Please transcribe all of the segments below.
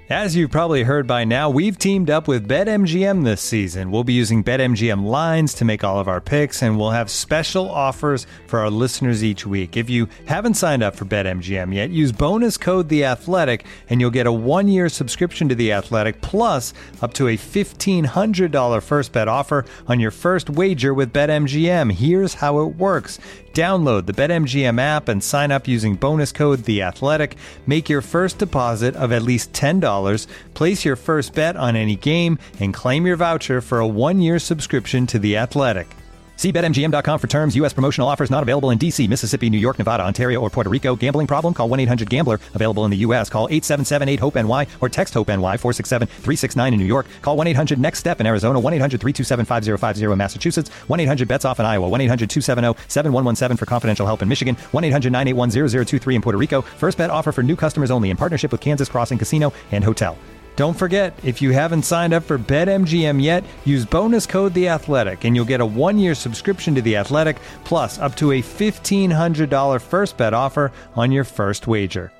As you've probably heard by now, we've teamed up with BetMGM this season. We'll be using BetMGM lines to make all of our picks, and we'll have special offers for our listeners each week. If you haven't signed up for BetMGM yet, use bonus code The Athletic, and you'll get a 1-year subscription to The Athletic, plus up to a $1,500 first bet offer on your first wager with BetMGM. Here's how it works. Download the BetMGM app and sign up using bonus code The Athletic. Make your first deposit of at least $10. Place your first bet on any game and claim your voucher for a 1-year subscription to The Athletic. See BetMGM.com for terms. U.S. promotional offers not available in D.C., Mississippi, New York, Nevada, Ontario, or Puerto Rico. Gambling problem? Call 1-800-GAMBLER. Available in the U.S. Call 877-8-HOPE-NY or text HOPE-NY 467-369 in New York. Call 1-800-NEXT-STEP in Arizona. 1-800-327-5050 in Massachusetts. 1-800-BETS-OFF in Iowa. 1-800-270-7117 for confidential help in Michigan. 1-800-981-0023 in Puerto Rico. First bet offer for new customers only in partnership with Kansas Crossing Casino and Hotel. Don't forget, if you haven't signed up for BetMGM yet, use bonus code The Athletic, and you'll get a 1-year subscription to The Athletic, plus up to a $1,500 first bet offer on your first wager.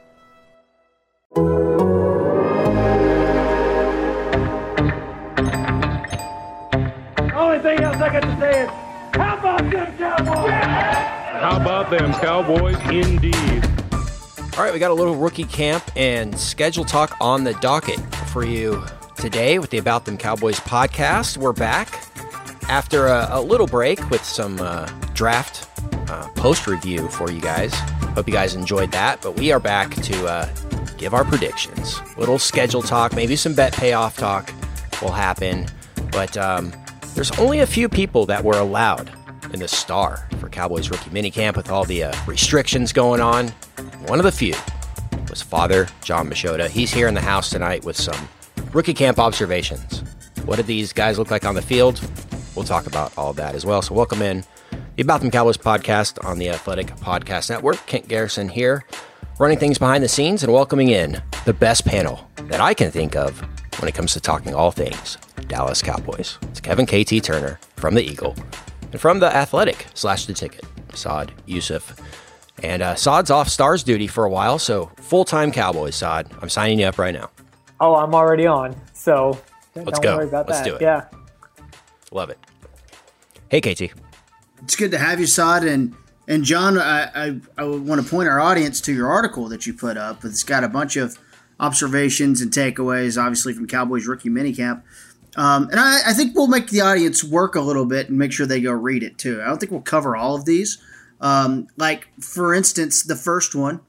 Only thing else I got to say is, how about them Cowboys? How about them Cowboys, indeed. All right, we got a little rookie camp and schedule talk on the docket for you today with the About Them Cowboys podcast. We're back after a little break with some draft post review for you guys. Hope you guys enjoyed that, but we are back to give our predictions. Little schedule talk, maybe some bet payoff talk will happen, but there's only a few people that were allowed in the Star for Cowboys rookie minicamp with all the restrictions going on. One of the few was Father John Machota. He's here in the house tonight with some rookie camp observations. What did these guys look like on the field? We'll talk about all of that as well. So welcome in the About Them Cowboys podcast on the Athletic Podcast Network. Kent Garrison here, running things behind the scenes and welcoming in the best panel that I can think of when it comes to talking all things Dallas Cowboys. It's Kevin KT Turner from the Eagle and from the Athletic / The Ticket, Saad Yousuf. And Saad's off Stars duty for a while, so full-time Cowboys, Saad. I'm signing you up right now. Oh, I'm already on, so Let's don't go. worry about Let's that. do it. Yeah. Love it. Hey, KT. It's good to have you, Saad. And John, I want to point our audience to your article that you put up. It's got a bunch of observations and takeaways, obviously, from Cowboys rookie minicamp. And I think we'll make the audience work a little bit and make sure they go read it, too. I don't think we'll cover all of these. Like, for instance, the first one,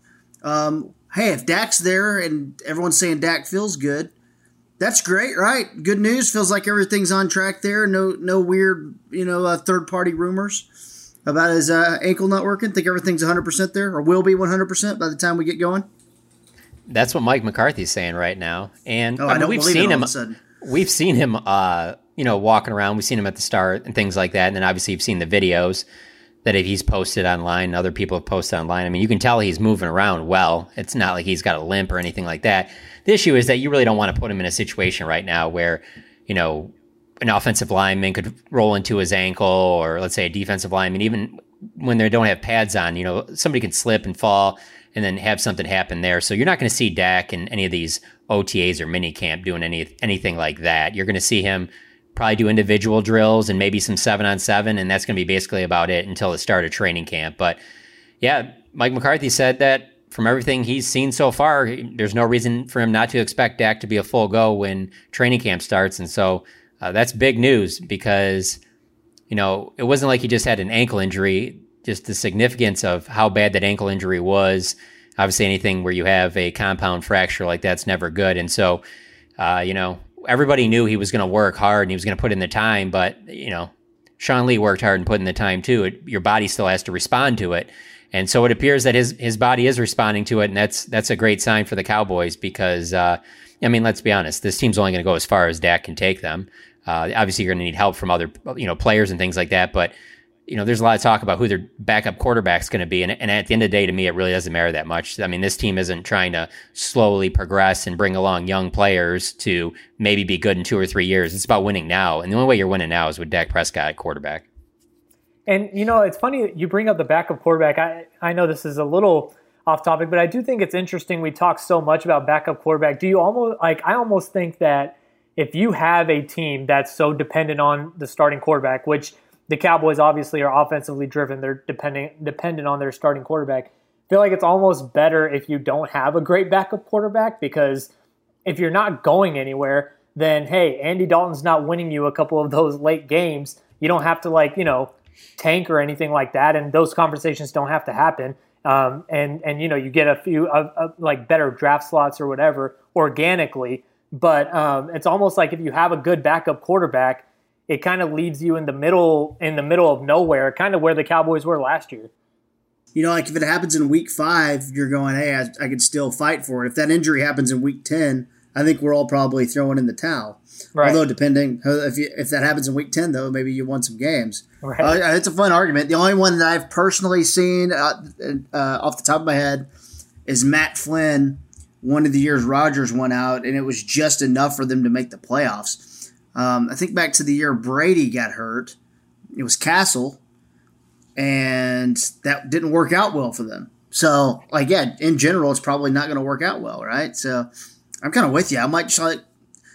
hey, if Dak's there and everyone's saying Dak feels good, that's great, right? Good news. Feels like everything's on track there. No weird, third-party rumors about his ankle not working. Think everything's 100% there, or will be 100% by the time we get going. That's what Mike McCarthy's saying right now. And we've seen him. We've seen him, walking around. We've seen him at the start and things like that. And then obviously you've seen the videos that he's posted online, other people have posted online. I mean, you can tell he's moving around well. It's not like he's got a limp or anything like that. The issue is that you really don't want to put him in a situation right now where, an offensive lineman could roll into his ankle, or let's say a defensive lineman, even when they don't have pads on, somebody can slip and fall and then have something happen there. So you're not going to see Dak in any of these OTAs or minicamp doing anything like that. You're going to see him probably do individual drills and maybe some 7-on-7, and that's going to be basically about it until the start of training camp. But yeah, Mike McCarthy said that from everything he's seen so far, there's no reason for him not to expect Dak to be a full go when training camp starts. And so that's big news because, it wasn't like he just had an ankle injury, just the significance of how bad that ankle injury was. Obviously anything where you have a compound fracture like that's never good. And so, everybody knew he was going to work hard and he was going to put in the time, but, Sean Lee worked hard and put in the time too. Your body still has to respond to it. And so it appears that his body is responding to it. And that's a great sign for the Cowboys because, let's be honest, this team's only going to go as far as Dak can take them. Obviously you're going to need help from other, players and things like that. But, there's a lot of talk about who their backup quarterback's going to be. And at the end of the day, to me, it really doesn't matter that much. I mean, this team isn't trying to slowly progress and bring along young players to maybe be good in 2 or 3 years. It's about winning now. And the only way you're winning now is with Dak Prescott at quarterback. And, it's funny that you bring up the backup quarterback. I know this is a little off topic, but I do think it's interesting. We talk so much about backup quarterback. I almost think that if you have a team that's so dependent on the starting quarterback, which the Cowboys obviously are offensively driven, they're dependent on their starting quarterback. I feel like it's almost better if you don't have a great backup quarterback, because if you're not going anywhere, then hey, Andy Dalton's not winning you a couple of those late games. You don't have to tank or anything like that, and those conversations don't have to happen. And you get a few like better draft slots or whatever organically. But it's almost like if you have a good backup quarterback, it kind of leaves you in the middle of nowhere, kind of where the Cowboys were last year. Like if it happens in week 5, you're going, hey, I could still fight for it. If that injury happens in week 10, I think we're all probably throwing in the towel. Right. Although depending, if that happens in week 10, though, maybe you won some games. Right. It's a fun argument. The only one that I've personally seen off the top of my head is Matt Flynn. One of the years Rodgers went out, and it was just enough for them to make the playoffs. I think back to the year Brady got hurt. It was Castle, and that didn't work out well for them. So, in general, it's probably not going to work out well, right? So, I'm kind of with you. I might just I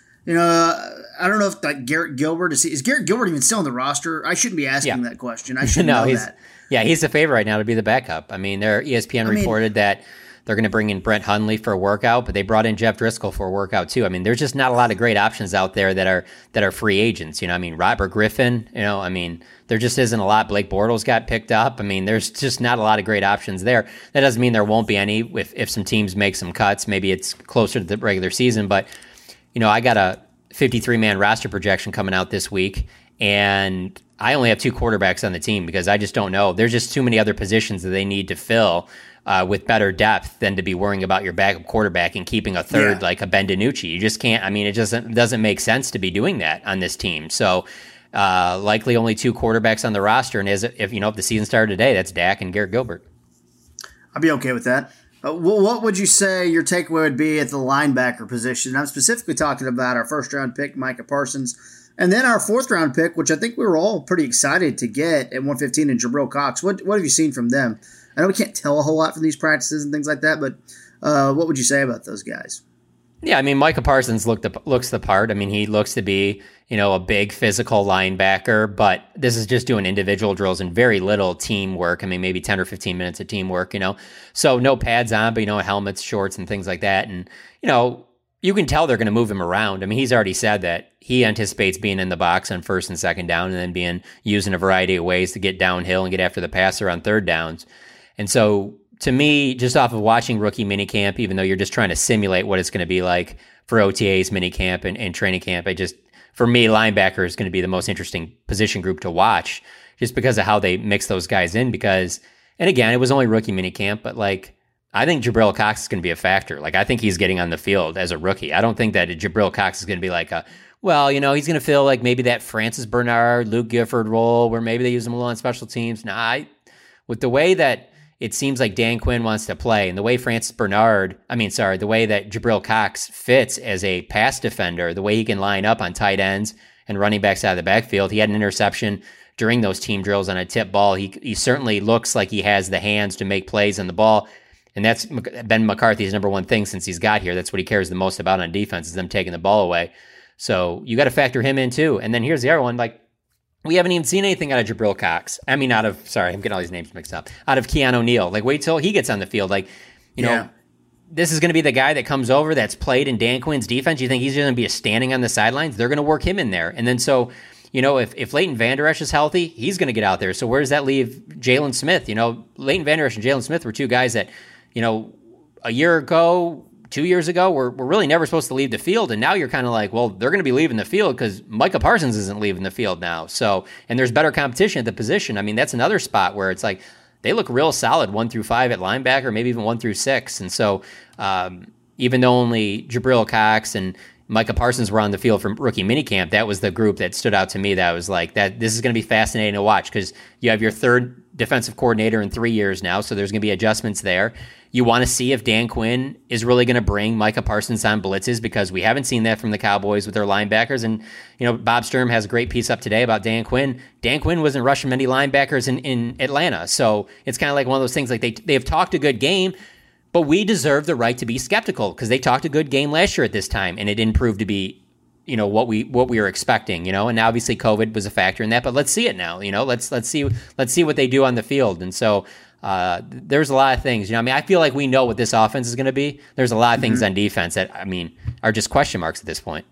don't know if Garrett Gilbert is Garrett Gilbert even still on the roster? I shouldn't be asking that question. I should know that. Yeah, he's the favorite right now to be the backup. I mean, ESPN reported that they're going to bring in Brent Hundley for a workout, but they brought in Jeff Driscoll for a workout too. I mean, there's just not a lot of great options out there that are free agents. Robert Griffin, there just isn't a lot. Blake Bortles got picked up. I mean, there's just not a lot of great options there. That doesn't mean there won't be any if some teams make some cuts. Maybe it's closer to the regular season, but I got a 53-man roster projection coming out this week, and I only have 2 quarterbacks on the team because I just don't know. There's just too many other positions that they need to fill with better depth than to be worrying about your backup quarterback and keeping a third like a Ben DiNucci. You just can't. I mean, it doesn't make sense to be doing that on this team. So likely only 2 quarterbacks on the roster, and if the season started today, that's Dak and Garrett Gilbert. I'd be okay with that. What would you say your takeaway would be at the linebacker position? I'm specifically talking about our first-round pick, Micah Parsons, and then our 4th-round pick, which I think we were all pretty excited to get at 115, in Jabril Cox. What have you seen from them? I know we can't tell a whole lot from these practices and things like that, but what would you say about those guys? Yeah, I mean, Micah Parsons looks the part. I mean, he looks to be, a big physical linebacker, but this is just doing individual drills and very little teamwork. I mean, maybe 10 or 15 minutes of teamwork, So no pads on, but, helmets, shorts, and things like that. And, you can tell they're going to move him around. I mean, he's already said that he anticipates being in the box on 1st and 2nd down and then being used in a variety of ways to get downhill and get after the passer on 3rd downs. And so, to me, just off of watching rookie minicamp, even though you're just trying to simulate what it's going to be like for OTAs, minicamp, and training camp, for me, linebacker is going to be the most interesting position group to watch just because of how they mix those guys in. And again, it was only rookie minicamp, but I think Jabril Cox is going to be a factor. I think he's getting on the field as a rookie. I don't think that Jabril Cox is going to be he's going to feel like maybe that Francis Bernard, Luke Gifford role where maybe they use him a little on special teams. With the way that it seems like Dan Quinn wants to play, and the way the way that Jabril Cox fits as a pass defender, the way he can line up on tight ends and running backs out of the backfield. He had an interception during those team drills on a tip ball. He certainly looks like he has the hands to make plays on the ball, and that's Ben McCarthy's number one thing since he's got here. That's what he cares the most about on defense, is them taking the ball away. So you got to factor him in too. And then here's the other one, we haven't even seen anything out of Jabril Cox. I mean, I'm getting all these names mixed up. Out of Keanu Neal. Wait till he gets on the field. This is going to be the guy that comes over that's played in Dan Quinn's defense. You think he's going to be standing on the sidelines? They're going to work him in there. And then if Leighton Vander Esch is healthy, he's going to get out there. So where does that leave Jalen Smith? Leighton Vander Esch and Jalen Smith were 2 guys that, a year ago, 2 years ago, we're really never supposed to leave the field. And now you're kind of they're going to be leaving the field because Micah Parsons isn't leaving the field now. So, and there's better competition at the position. I mean, that's another spot where it's they look real solid 1 through 5 at linebacker, maybe even 1 through 6. And so, even though only Jabril Cox and Micah Parsons were on the field from rookie minicamp, that was the group that stood out to me. That was this is going to be fascinating to watch because you have your 3rd defensive coordinator in 3 years now. So there's going to be adjustments there. You want to see if Dan Quinn is really going to bring Micah Parsons on blitzes because we haven't seen that from the Cowboys with their linebackers. And, Bob Sturm has a great piece up today about Dan Quinn. Dan Quinn wasn't rushing many linebackers in Atlanta. So it's kind of like one of those things they have talked a good game, But we deserve the right to be skeptical because they talked a good game last year at this time, and it didn't prove to be, what we were expecting, and obviously COVID was a factor in that. But let's see it now, let's see what they do on the field, and so there's a lot of things. I feel like we know what this offense is going to be. There's a lot of things on defense that are just question marks at this point.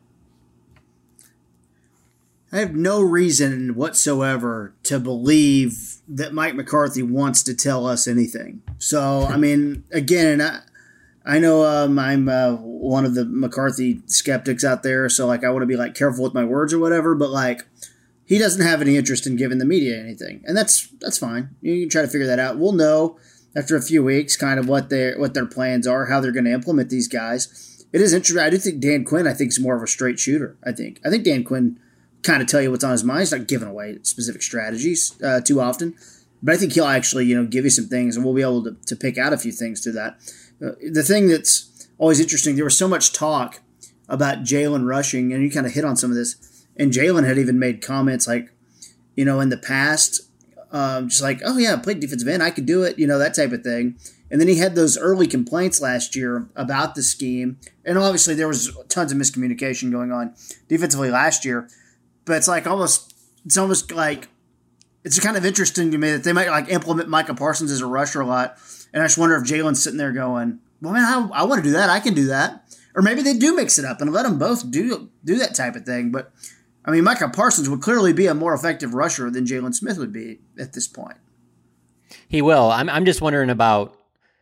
I have no reason whatsoever to believe that Mike McCarthy wants to tell us anything. So, again, I know I'm one of the McCarthy skeptics out there, so, I want to be, careful with my words or whatever, but, he doesn't have any interest in giving the media anything, and that's fine. You can try to figure that out. We'll know after a few weeks kind of what their plans are, how they're going to implement these guys. It is interesting. I do think Dan Quinn, is more of a straight shooter, I think Dan Quinn kind of tell you what's on his mind. He's not giving away specific strategies too often. But I think he'll actually, give you some things, and we'll be able to pick out a few things through that. The thing that's always interesting, there was so much talk about Jalen rushing, and you kind of hit on some of this, and Jalen had even made comments in the past, oh yeah, I played defensive end, I could do it, that type of thing. And then he had those early complaints last year about the scheme, and obviously there was tons of miscommunication going on defensively last year. But it's almost like it's kind of interesting to me that they might implement Micah Parsons as a rusher a lot. And I just wonder if Jalen's sitting there going, well, man, I want to do that. I can do that. Or maybe they do mix it up and let them both do that type of thing. But, Micah Parsons would clearly be a more effective rusher than Jalen Smith would be at this point. He will. I'm just wondering about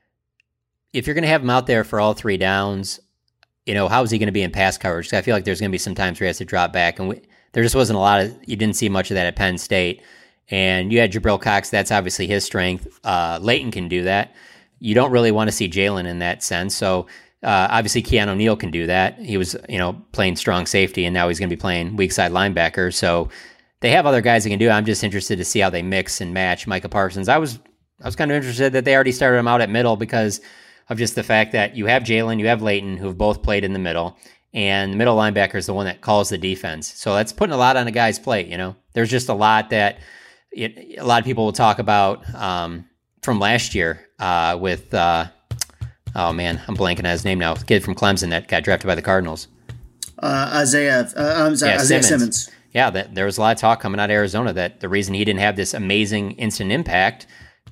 if you're going to have him out there for all three downs, how is he going to be in pass coverage? I feel like there's going to be some times where he has to drop back. And there just wasn't you didn't see much of that at Penn State. And you had Jabril Cox, that's obviously his strength. Leighton can do that. You don't really want to see Jalen in that sense. So obviously Keanu Neal can do that. He was, playing strong safety, and now he's going to be playing weak side linebacker. So they have other guys that can do it. I'm just interested to see how they mix and match Micah Parsons. I was kind of interested that they already started him out at middle because of just the fact that you have Jalen, you have Leighton, who have both played in the middle. And the middle linebacker is the one that calls the defense. So that's putting a lot on a guy's plate, There's just a lot that a lot of people will talk about from last year with, oh man, I'm blanking on his name now. The kid from Clemson that got drafted by the Cardinals. Isaiah Simmons. Yeah, there was a lot of talk coming out of Arizona that the reason he didn't have this amazing instant impact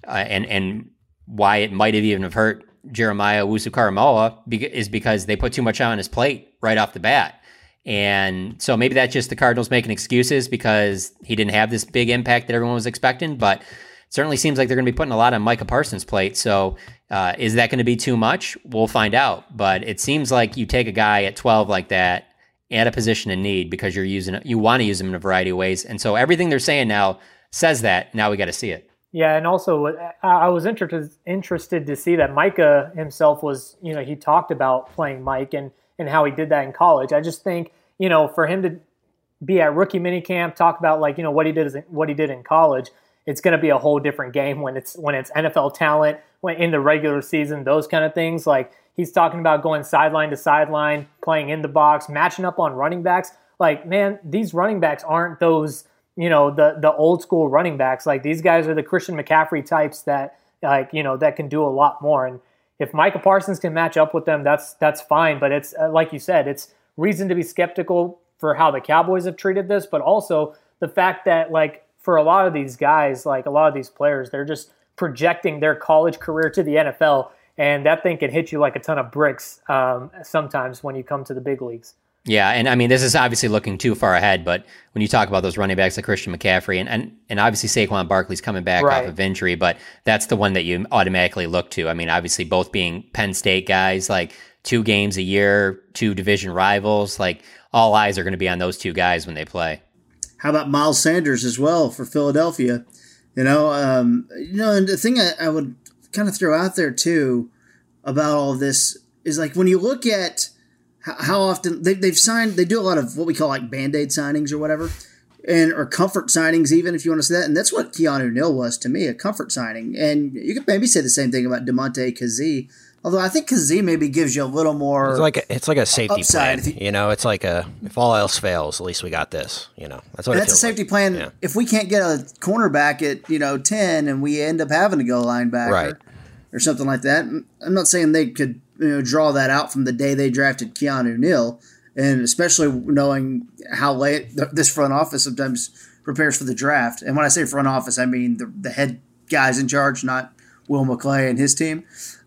and why it might have even hurt Jeremiah Owusu-Koramoah is because they put too much on his plate right off the bat. And so maybe that's just the Cardinals making excuses because he didn't have this big impact that everyone was expecting, but it certainly seems like they're going to be putting a lot on Micah Parsons' plate. So is that going to be too much? We'll find out. But it seems like you take a guy at 12 like that at a position of need because you want to use him in a variety of ways. And so everything they're saying now says that. Now we got to see it. Yeah, and also I was interested to see that Micah himself was, he talked about playing Mike and how he did that in college. I just think, for him to be at rookie minicamp, talk about what he did in college, it's going to be a whole different game when it's NFL talent, when in the regular season, those kind of things. He's talking about going sideline to sideline, playing in the box, matching up on running backs. Man, these running backs aren't those the old school running backs. These guys are the Christian McCaffrey types that that can do a lot more. And if Micah Parsons can match up with them, that's fine. But it's like you said, it's reason to be skeptical for how the Cowboys have treated this, but also the fact that for a lot of these guys, a lot of these players, they're just projecting their college career to the NFL, and that thing can hit you like a ton of bricks sometimes when you come to the big leagues. Yeah, and this is obviously looking too far ahead, but when you talk about those running backs like Christian McCaffrey, and obviously Saquon Barkley's coming back off of injury, but that's the one that you automatically look to. Obviously both being Penn State guys, 2 games a year, 2 division rivals, all eyes are going to be on those 2 guys when they play. How about Miles Sanders as well for Philadelphia? And the thing I would kind of throw out there too about all of this is when you look at how often they've signed, they do a lot of what we call Band-Aid signings or whatever, or comfort signings even, if you want to say that. And that's what Keanu Neal was to me, a comfort signing. And you could maybe say the same thing about DeMonte Kazee, although I think Kazee maybe gives you a little more. It's like a safety upside. plan. It's if all else fails, at least we got this. That's what. That's a safety plan. Yeah. If we can't get a cornerback at 10, and we end up having to go linebacker, right? or something like that. I'm not saying they could draw that out from the day they drafted Keanu Neal, and especially knowing how late this front office sometimes prepares for the draft. And when I say front office, I mean the head guys in charge, not Will McClay and his team.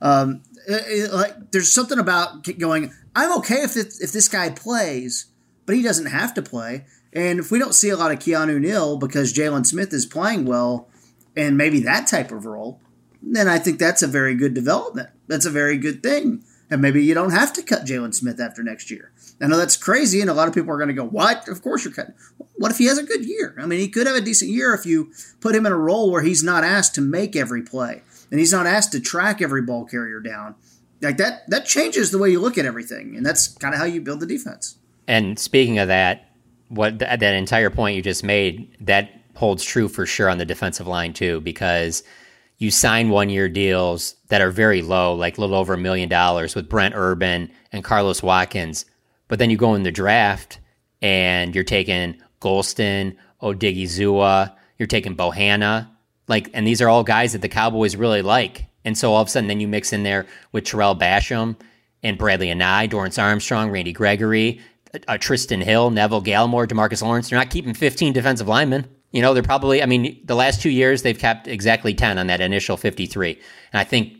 There's something about going, I'm okay if this guy plays, but he doesn't have to play. And if we don't see a lot of Keanu Neal because Jalen Smith is playing well and maybe that type of role, then I think that's a very good development. That's a very good thing. And maybe you don't have to cut Jalen Smith after next year. I know that's crazy, and a lot of people are going to go, what? Of course you're cutting. What if he has a good year? I mean, he could have a decent year if you put him in a role where he's not asked to make every play, and he's not asked to track every ball carrier down. Like that changes the way you look at everything, and that's kind of how you build the defense. And speaking of that, that entire point you just made, that holds true for sure on the defensive line too, because you sign 1-year deals that are very low, like a little over $1 million with Brent Urban and Carlos Watkins. But then you go in the draft and you're taking Golston, Odigizua, you're taking Bohanna, and these are all guys that the Cowboys really like. And so all of a sudden then you mix in there with Terrell Basham and Bradley Anae, Dorrance Armstrong, Randy Gregory, Tristan Hill, Neville Gallimore, DeMarcus Lawrence. They're not keeping 15 defensive linemen. They're probably, the last 2 years they've kept exactly 10 on that initial 53. And I think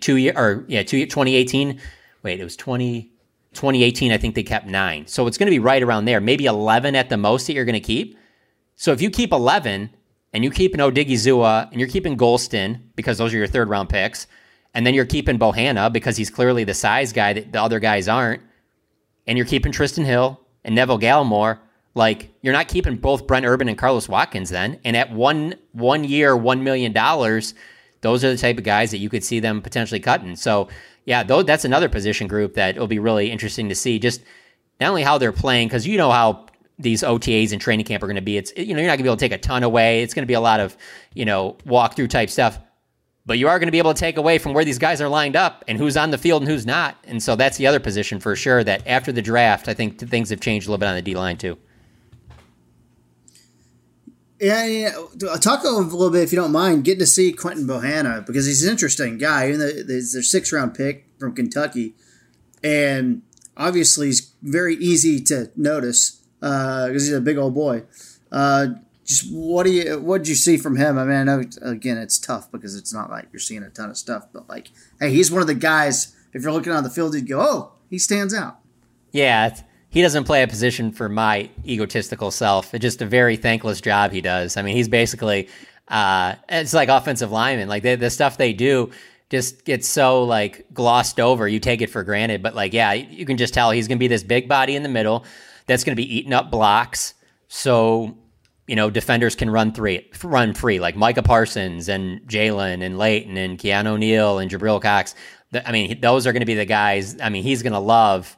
2018, it was 2018, I think they kept 9. So it's going to be right around there, maybe 11 at the most that you're going to keep. So if you keep 11 and you keep an Odigizua and you're keeping Golston because those are your third round picks, and then you're keeping Bohanna because he's clearly the size guy that the other guys aren't, and you're keeping Tristan Hill and Neville Gallimore, you're not keeping both Brent Urban and Carlos Watkins then. And at one year, $1 million, those are the type of guys that you could see them potentially cutting. So, yeah, that's another position group that will be really interesting to see. Just not only how they're playing, because you know how these OTAs and training camp are going to be. It's you're not going to be able to take a ton away. It's going to be a lot of walkthrough type stuff. But you are going to be able to take away from where these guys are lined up and who's on the field and who's not. And so that's the other position for sure that after the draft, I think things have changed a little bit on the D-line too. Yeah. I'll talk a little bit, if you don't mind, getting to see Quentin Bohanna because he's an interesting guy. Even though he's their 6th-round pick from Kentucky. And obviously he's very easy to notice because he's a big old boy. Just what did you see from him? I mean, I know, again, it's tough because it's not like you're seeing a ton of stuff. But, hey, he's one of the guys, if you're looking on the field, you'd go, oh, he stands out. Yeah, he doesn't play a position for my egotistical self. It's just a very thankless job he does. I mean, he's basically, it's like offensive linemen. The stuff they do just gets so, glossed over. You take it for granted. But, you can just tell he's going to be this big body in the middle that's going to be eating up blocks. So, defenders can run free, like Micah Parsons and Jalen and Leighton and Keanu Neal and Jabril Cox. Those are going to be the guys. He's going to love,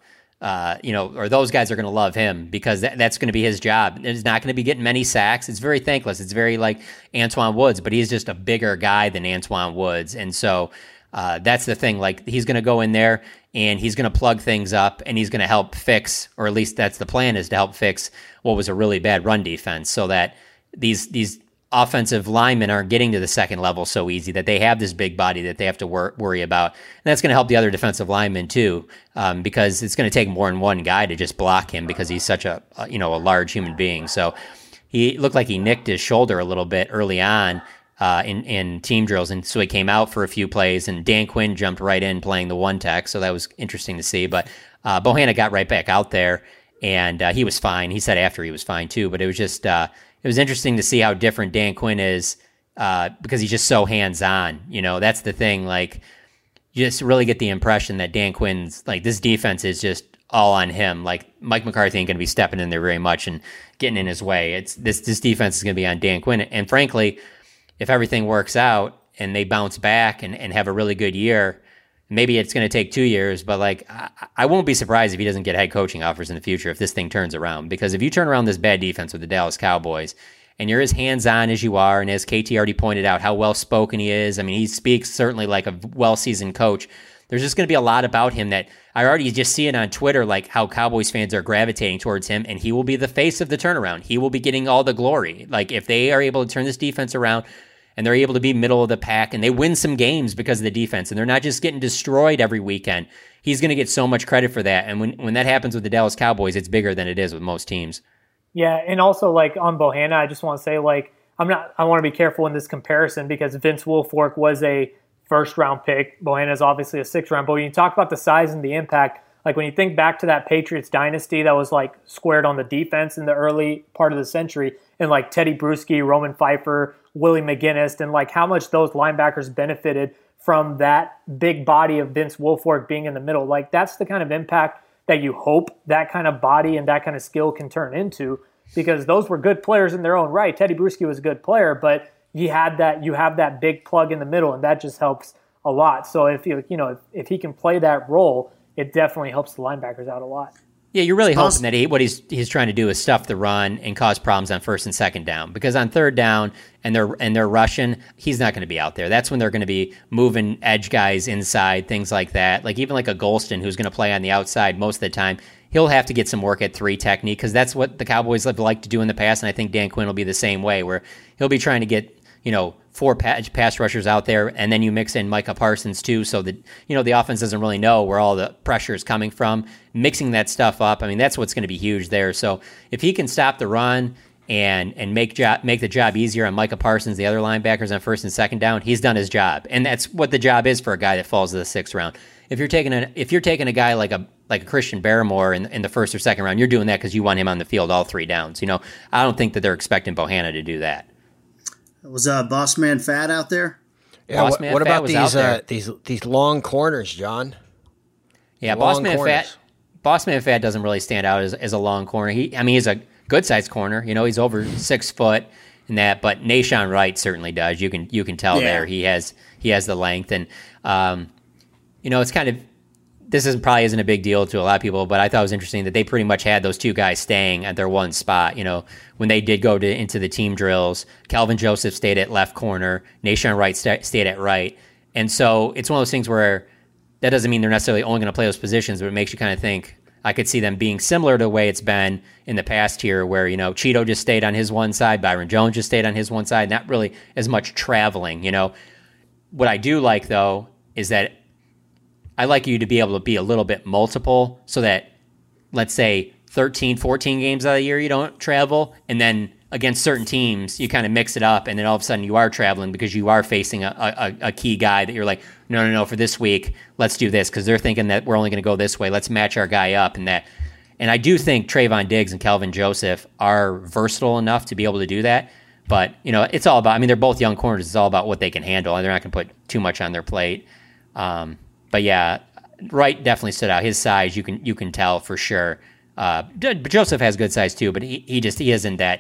or those guys are going to love him because that's going to be his job. He's not going to be getting many sacks. It's very thankless. It's very like Antoine Woods, but he's just a bigger guy than Antoine Woods. And so that's the thing. He's going to go in there and he's going to plug things up and he's going to help fix, or at least that's the plan, is to help fix what was a really bad run defense so that these offensive linemen aren't getting to the second level so easy, that they have this big body that they have to worry about. And that's going to help the other defensive linemen too, because it's going to take more than one guy to just block him because he's such a large human being. So he looked like he nicked his shoulder a little bit early on in team drills, and so he came out for a few plays, and Dan Quinn jumped right in playing the one tech, so that was interesting to see. But Bohanna got right back out there, and he was fine. He said after he was fine too, but it was just it was interesting to see how different Dan Quinn is because he's just so hands-on. That's the thing. You just really get the impression that Dan Quinn's this defense is just all on him. Mike McCarthy ain't going to be stepping in there very much and getting in his way. It's this defense is going to be on Dan Quinn, and frankly, if everything works out and they bounce back and have a really good year, maybe it's going to take 2 years, but I won't be surprised if he doesn't get head coaching offers in the future if this thing turns around. Because if you turn around this bad defense with the Dallas Cowboys and you're as hands-on as you are, and as KT already pointed out, how well-spoken he is, he speaks certainly like a well-seasoned coach. There's just going to be a lot about him that I already just see it on Twitter, how Cowboys fans are gravitating towards him, and he will be the face of the turnaround. He will be getting all the glory. If they are able to turn this defense around and they're able to be middle of the pack, and they win some games because of the defense, and they're not just getting destroyed every weekend. He's going to get so much credit for that. And when that happens with the Dallas Cowboys, it's bigger than it is with most teams. Yeah, and also like on Bohanna, I just want to say like I want to be careful in this comparison because Vince Wilfork was a first-round pick. Bohanna is obviously a sixth-round. But when you talk about the size and the impact, like when you think back to that Patriots dynasty that was like squared on the defense in the early part of the century, and like Teddy Bruschi, Roman Pfeiffer, Willie McGinnis, and like how much those linebackers benefited from that big body of Vince Wilfork being in the middle. Like that's the kind of impact that you hope that kind of body and that kind of skill can turn into, because those were good players in their own right. Teddy Bruschi was a good player, but you have that big plug in the middle, and that just helps a lot. So if if he can play that role, it definitely helps the linebackers out a lot. Yeah, you're really hoping that what he's trying to do is stuff the run and cause problems on first and second down. Because on third down and they're rushing, he's not going to be out there. That's when they're going to be moving edge guys inside, things like that. Like even like a Golston who's going to play on the outside most of the time, he'll have to get some work at 3 technique because that's what the Cowboys have liked to do in the past, and I think Dan Quinn will be the same way, where he'll be trying to get 4 pass rushers out there, and then you mix in Micah Parsons too, so that the offense doesn't really know where all the pressure is coming from. Mixing that stuff up, I mean, that's what's going to be huge there. So if he can stop the run and make the job easier on Micah Parsons, the other linebackers on first and second down, he's done his job, and that's what the job is for a guy that falls to the 6th round. If you're taking a guy like a Christian Barrymore in the 1st or 2nd round, you're doing that because you want him on the field all 3 downs. I don't think that they're expecting Bohanna to do that. Was Boss Man Fat out there? Yeah. What about these long corners, John? Yeah, Boss Man Fat doesn't really stand out as a long corner. He's a good sized corner. He's over 6 foot and that, but Nahshon Wright certainly does. You can tell there he has the length, and it's kind of. This probably isn't a big deal to a lot of people, but I thought it was interesting that they pretty much had those 2 guys staying at their one spot. When they did go into the team drills, Calvin Joseph stayed at left corner, Nahshon Wright stayed at right. And so it's one of those things where that doesn't mean they're necessarily only going to play those positions, but it makes you kind of think, I could see them being similar to the way it's been in the past here where, Cheeto just stayed on his one side, Byron Jones just stayed on his one side, not really as much traveling. What I do like, though, is that I like you to be able to be a little bit multiple so that, let's say, 13, 14 games out of the year you don't travel, and then against certain teams you kind of mix it up, and then all of a sudden you are traveling because you are facing a key guy that you're like, no, for this week, let's do this because they're thinking that we're only going to go this way. Let's match our guy up and that. And I do think Trayvon Diggs and Calvin Joseph are versatile enough to be able to do that. But, it's all about, they're both young corners. It's all about what they can handle, and they're not going to put too much on their plate. But yeah, Wright definitely stood out. His size, you can tell for sure. But Joseph has good size too, but he isn't that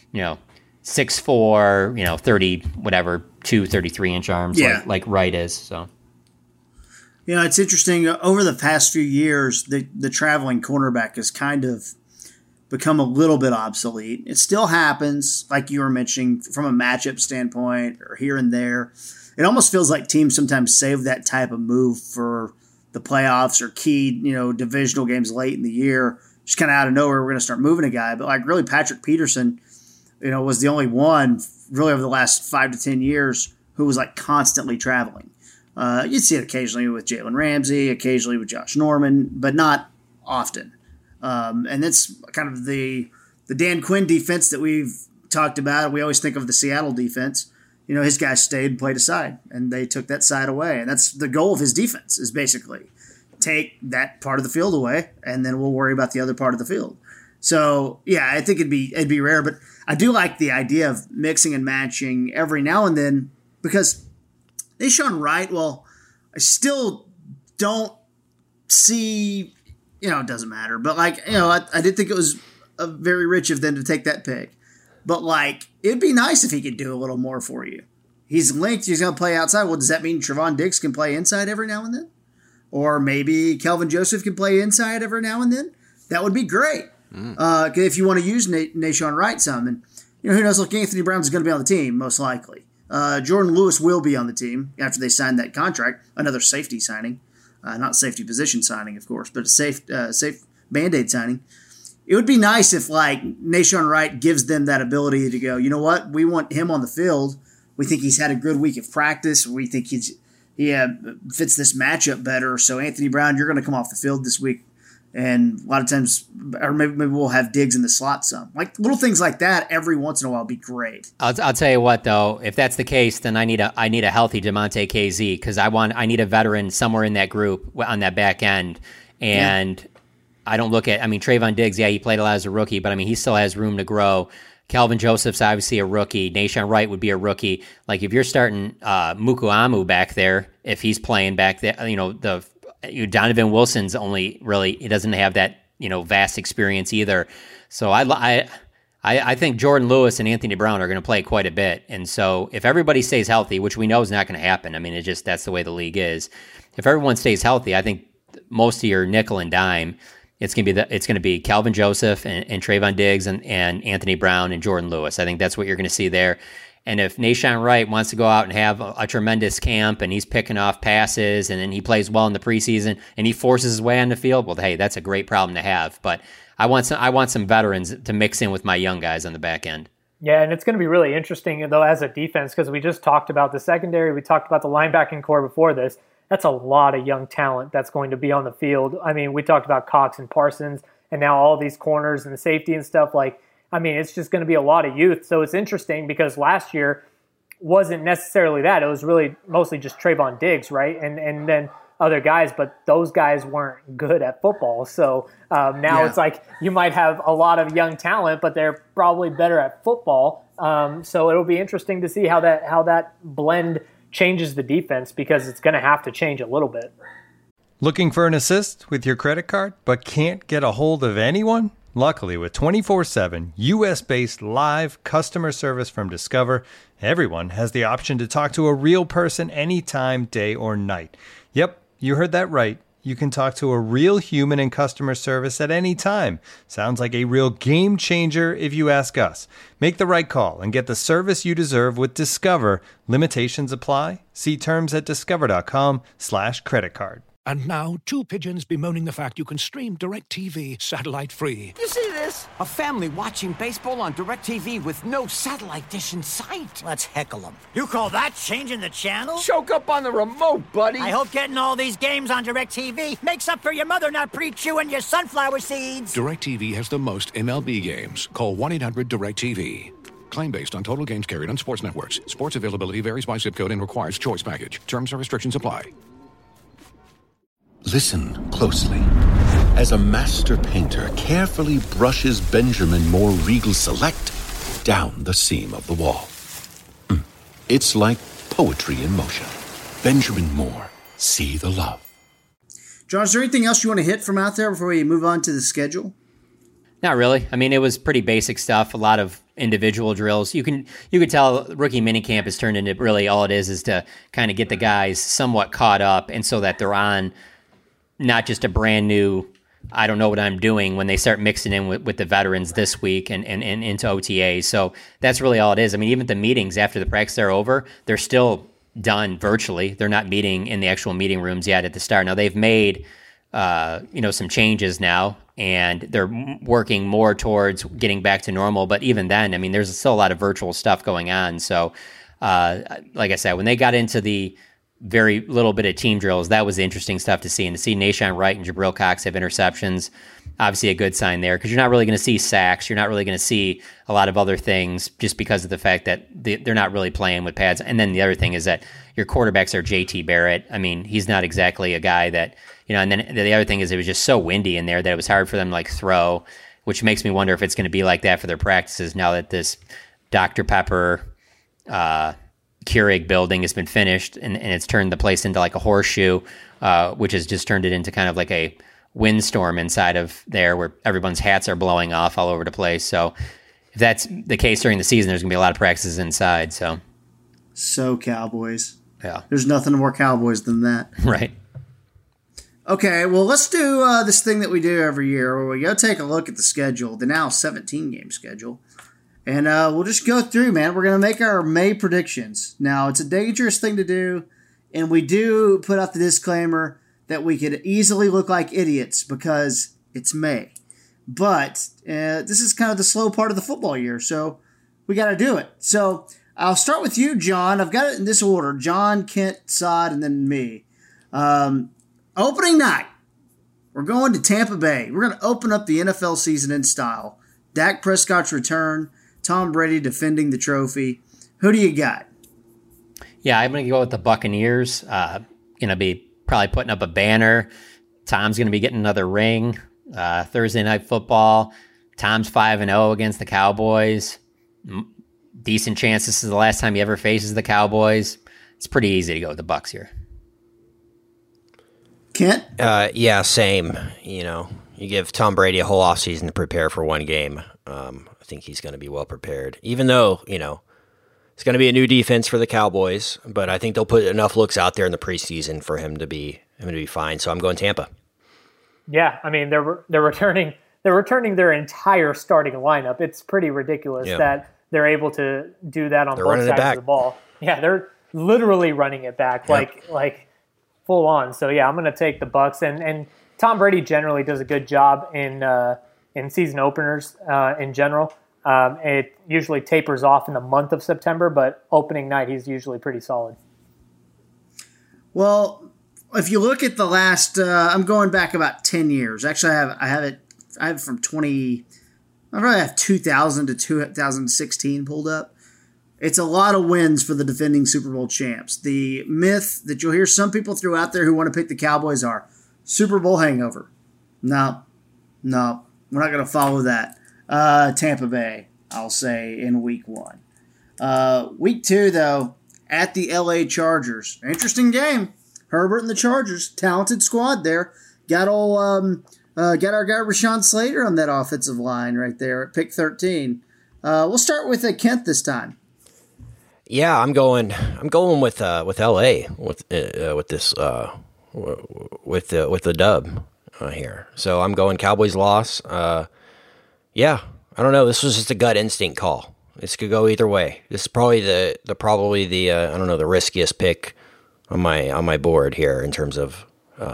6'4", 30 whatever 233-inch arms like Wright is. So it's interesting. Over the past few years, the traveling cornerback has kind of become a little bit obsolete. It still happens, like you were mentioning, from a matchup standpoint or here and there. It almost feels like teams sometimes save that type of move for the playoffs or key, divisional games late in the year. Just kind of out of nowhere, we're going to start moving a guy. But like really, Patrick Peterson, was the only one really over the last 5 to 10 years who was like constantly traveling. You'd see it occasionally with Jalen Ramsey, occasionally with Josh Norman, but not often. And that's kind of the Dan Quinn defense that we've talked about. We always think of the Seattle defense. His guys stayed and played aside, and they took that side away. And that's the goal of his defense, is basically take that part of the field away, and then we'll worry about the other part of the field. So, yeah, I think it'd be rare, but I do like the idea of mixing and matching every now and then, because Nahshon Wright, I still don't see, it doesn't matter. But, I did think it was very rich of them to take that pick. But, it'd be nice if he could do a little more for you. He's linked. He's going to play outside. Well, does that mean Trevon Diggs can play inside every now and then? Or maybe Calvin Joseph can play inside every now and then? That would be great. If you want to use Nahshon Wright some. And, who knows, Anthony Brown's going to be on the team, most likely. Jordan Lewis will be on the team after they sign that contract. Another safety signing. Not safety position signing, of course, but a safe Band-Aid signing. It would be nice if, Nahshon Wright gives them that ability to go, you know what, we want him on the field, We think he's had a good week of practice. We think he fits this matchup better. So Anthony Brown, you're going to come off the field this week. And a lot of times, or maybe we'll have Diggs in the slot some. Like little things like that every once in a while would be great. I'll tell you what, though, if that's the case, then I need a healthy Demonte KZ, because I need a veteran somewhere in that group on that back end. And I don't look at, Trayvon Diggs, he played a lot as a rookie, but he still has room to grow. Calvin Joseph's obviously a rookie. Nahshon Wright would be a rookie. Like if you're starting Mukuamu back there, if he's playing back there, Donovan Wilson's only really, he doesn't have that, vast experience either. So I think Jordan Lewis and Anthony Brown are going to play quite a bit. And so if everybody stays healthy, which we know is not going to happen, that's the way the league is. If everyone stays healthy, I think most of your nickel and dime, it's going to be Calvin Joseph and Trayvon Diggs and Anthony Brown and Jordan Lewis. I think that's what you're going to see there. And if Nahshon Wright wants to go out and have a tremendous camp and he's picking off passes and then he plays well in the preseason and he forces his way on the field, well, hey, that's a great problem to have. But I want some veterans to mix in with my young guys on the back end. Yeah, and it's going to be really interesting, though, as a defense, because we just talked about the secondary. We talked about the linebacking core before this. That's a lot of young talent that's going to be on the field. We talked about Cox and Parsons and now all these corners and the safety and stuff. It's just going to be a lot of youth. So it's interesting because last year wasn't necessarily that. It was really mostly just Trayvon Diggs, right? And then other guys, but those guys weren't good at football. So now it's like you might have a lot of young talent, but they're probably better at football. So it'll be interesting to see how that blend changes the defense, because it's going to have to change a little bit. Looking for an assist with your credit card but can't get a hold of anyone? Luckily, with 24/7 U.S.-based live customer service from Discover, everyone has the option to talk to a real person anytime, day or night. Yep, you heard that right. You can talk to a real human in customer service at any time. Sounds like a real game changer if you ask us. Make the right call and get the service you deserve with Discover. Limitations apply. See terms at discover.com/creditcard. And now, two pigeons bemoaning the fact you can stream DirecTV satellite-free. You see this? A family watching baseball on DirecTV with no satellite dish in sight. Let's heckle them. You call that changing the channel? Choke up on the remote, buddy. I hope getting all these games on DirecTV makes up for your mother not pre-chewing your sunflower seeds. DirecTV has the most MLB games. Call 1-800-DirecTV. Claim based on total games carried on sports networks. Sports availability varies by zip code and requires choice package. Terms and restrictions apply. Listen closely as a master painter carefully brushes Benjamin Moore Regal Select down the seam of the wall. It's like poetry in motion. Benjamin Moore, see the love. John, is there anything else you want to hit from out there before we move on to the schedule? Not really. It was pretty basic stuff, a lot of individual drills. You could tell rookie minicamp has turned into really all it is to kind of get the guys somewhat caught up, and so that they're on not just a brand new, I don't know what I'm doing, when they start mixing in with the veterans this week and into OTA. So that's really all it is. Even the meetings after the practice are over, they're still done virtually. They're not meeting in the actual meeting rooms yet at the start. Now they've made some changes now, and they're working more towards getting back to normal. But even then, there's still a lot of virtual stuff going on. So like I said, when they got into the very little bit of team drills, that was interesting stuff to see. And to see Nahshon Wright and Jabril Cox have interceptions, obviously a good sign there, because you're not really going to see sacks. You're not really going to see a lot of other things just because of the fact that they're not really playing with pads. And then the other thing is that your quarterbacks are JT Barrett. He's not exactly a guy that, and then the other thing is it was just so windy in there that it was hard for them to throw, which makes me wonder if it's going to be like that for their practices now that this Dr. Pepper Keurig building has been finished, and it's turned the place into like a horseshoe, which has just turned it into kind of like a windstorm inside of there where everyone's hats are blowing off all over the place. So if that's the case during the season, there's going to be a lot of practices inside. So Cowboys. Yeah. There's nothing more Cowboys than that. Right. Okay, well, let's do this thing that we do every year where we go take a look at the schedule, the now 17-game schedule. And we'll just go through, man. We're going to make our May predictions. Now, it's a dangerous thing to do, and we do put out the disclaimer that we could easily look like idiots because it's May. But this is kind of the slow part of the football year, so we got to do it. So I'll start with you, John. I've got it in this order: John, Kent, Sod, and then me. Opening night, we're going to Tampa Bay. We're going to open up the NFL season in style. Dak Prescott's return, Tom Brady defending the trophy. Who do you got? Yeah, I'm going to go with the Buccaneers. Going to be probably putting up a banner. Tom's going to be getting another ring. Thursday Night Football. Tom's 5-0 against the Cowboys. Decent chance this is the last time he ever faces the Cowboys. It's pretty easy to go with the Bucs here. Kent? Yeah, same. You give Tom Brady a whole offseason to prepare for one game. I think he's going to be well prepared. Even though, it's going to be a new defense for the Cowboys, but I think they'll put enough looks out there in the preseason for him to be fine. So I'm going Tampa. Yeah, I mean they're returning their entire starting lineup. It's pretty ridiculous that they're able to do that on both sides of the ball. Yeah, they're literally running it back like full on. So yeah, I'm going to take the Bucs, and Tom Brady generally does a good job in season openers in general. It usually tapers off in the month of September, but opening night he's usually pretty solid. Well, if you look at the last, I'm going back about 10 years. Actually, I have it from 20. I probably have 2000 to 2016 pulled up. It's a lot of wins for the defending Super Bowl champs. The myth that you'll hear some people throw out there who want to pick the Cowboys are Super Bowl hangover. No, we're not going to follow that. Tampa Bay, I'll say, in week 1. Week 2, though, at the LA Chargers. Interesting game. Herbert and the Chargers, talented squad there. Got our guy Rashawn Slater on that offensive line right there at pick 13. We'll start with Kent this time. Yeah, I'm going with LA with this with the dub here. So I'm going Cowboys loss. Yeah, I don't know. This was just a gut instinct call. This could go either way. This is probably the I don't know, the riskiest pick on my board here in terms of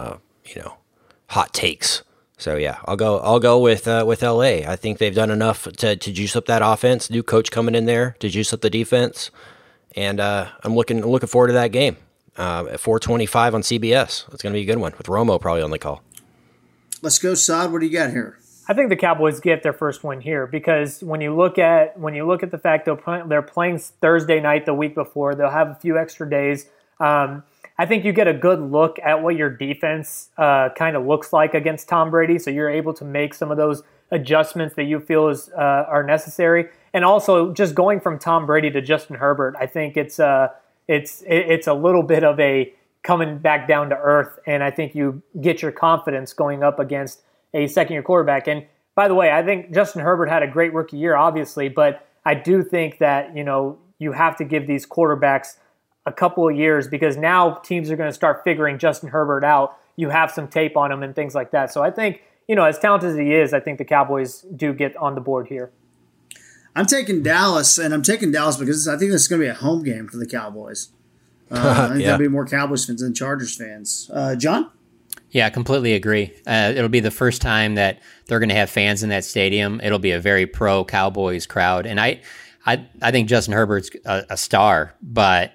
hot takes. So yeah, I'll go with LA. I think they've done enough to juice up that offense. New coach coming in there to juice up the defense, and I'm looking forward to that game at 4:25 on CBS. It's going to be a good one with Romo probably on the call. Let's go, Sod. What do you got here? I think the Cowboys get their first win here because when you look at the fact they're playing Thursday night the week before, they'll have a few extra days. I think you get a good look at what your defense kind of looks like against Tom Brady, so you're able to make some of those adjustments that you feel are necessary. And also, just going from Tom Brady to Justin Herbert, I think it's a little bit of a coming back down to earth, and I think you get your confidence going up against a second-year quarterback. And by the way, I think Justin Herbert had a great rookie year, obviously, but I do think that you have to give these quarterbacks a couple of years because now teams are going to start figuring Justin Herbert out. You have some tape on him and things like that. So I think, as talented as he is, I think the Cowboys do get on the board here. I'm taking Dallas, and I'm taking Dallas because I think this is going to be a home game for the Cowboys. I think there'll be more Cowboys fans than Chargers fans. John? Yeah, I completely agree. It'll be the first time that they're going to have fans in that stadium. It'll be a very pro Cowboys crowd. And I think Justin Herbert's a star, but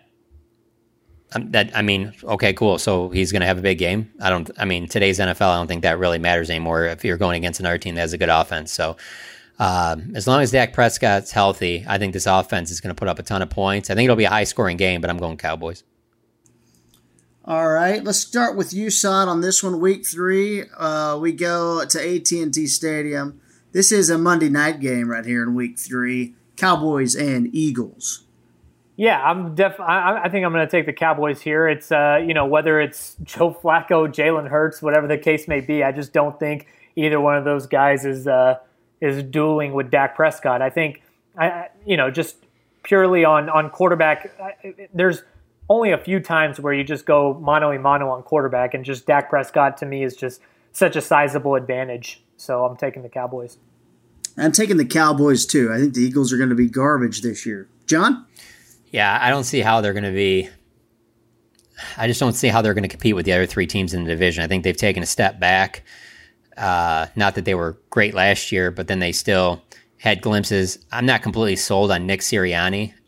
okay, cool. So he's going to have a big game. Today's NFL, I don't think that really matters anymore if you're going against another team that has a good offense. So as long as Dak Prescott's healthy, I think this offense is going to put up a ton of points. I think it'll be a high-scoring game, but I'm going Cowboys. All right, let's start with you, Sod, on this one. Week 3, we go to AT&T Stadium. This is a Monday night game right here in Week 3. Cowboys and Eagles. Yeah, I think I'm going to take the Cowboys here. It's whether it's Joe Flacco, Jalen Hurts, whatever the case may be. I just don't think either one of those guys is dueling with Dak Prescott. I think just purely on quarterback, there's only a few times where you just go mano-a-mano on quarterback, and just Dak Prescott to me is just such a sizable advantage. So I'm taking the Cowboys. I'm taking the Cowboys too. I think the Eagles are going to be garbage this year. John? Yeah, I don't see how they're going to be. I just don't see how they're going to compete with the other 3 teams in the division. I think they've taken a step back. Not that they were great last year, but then they still had glimpses. I'm not completely sold on Nick Sirianni.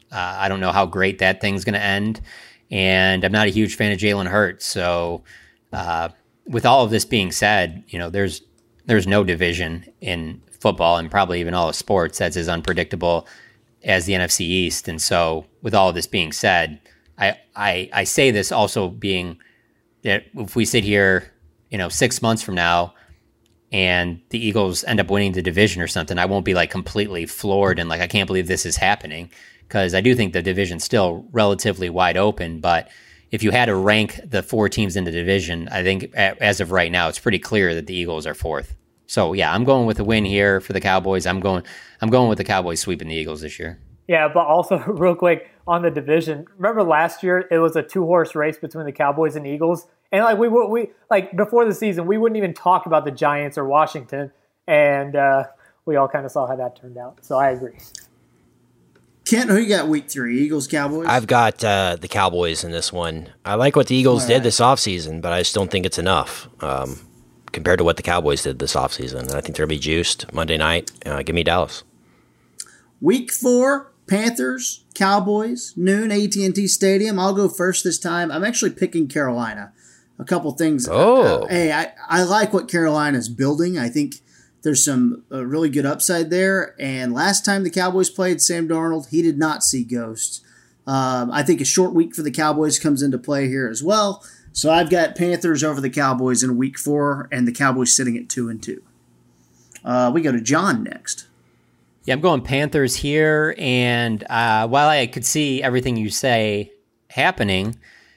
I don't know how great that thing's going to end. And I'm not a huge fan of Jalen Hurts. So with all of this being said, there's no division in football and probably even all of sports that's as unpredictable as the NFC East. And so with all of this being said, I say this also being that if we sit here, 6 months from now and the Eagles end up winning the division or something, I won't be like completely floored and like, I can't believe this is happening, because I do think the division's still relatively wide open. But if you had to rank the 4 teams in the division, I think as of right now, it's pretty clear that the Eagles are 4th. So yeah, I'm going with a win here for the Cowboys. I'm going with the Cowboys sweeping the Eagles this year. Yeah, but also real quick on the division, remember last year it was a 2-horse race between the Cowboys and Eagles, and like we like before the season we wouldn't even talk about the Giants or Washington, and we all kind of saw how that turned out. So I agree. Kent, who you got week 3? Eagles, Cowboys? I've got the Cowboys in this one. I like what the Eagles did this offseason, but I just don't think it's enough compared to what the Cowboys did this offseason. I think they're going to be juiced Monday night. Give me Dallas. Week 4, Panthers, Cowboys, noon, AT&T Stadium. I'll go first this time. I'm actually picking Carolina. A couple things. I like what Carolina's building. I think there's some really good upside there. And last time the Cowboys played Sam Darnold, he did not see ghosts. I think a short week for the Cowboys comes into play here as well. So I've got Panthers over the Cowboys in week 4, and the Cowboys sitting at 2-2. We go to John next. Yeah, I'm going Panthers here. And while I could see everything you say happening,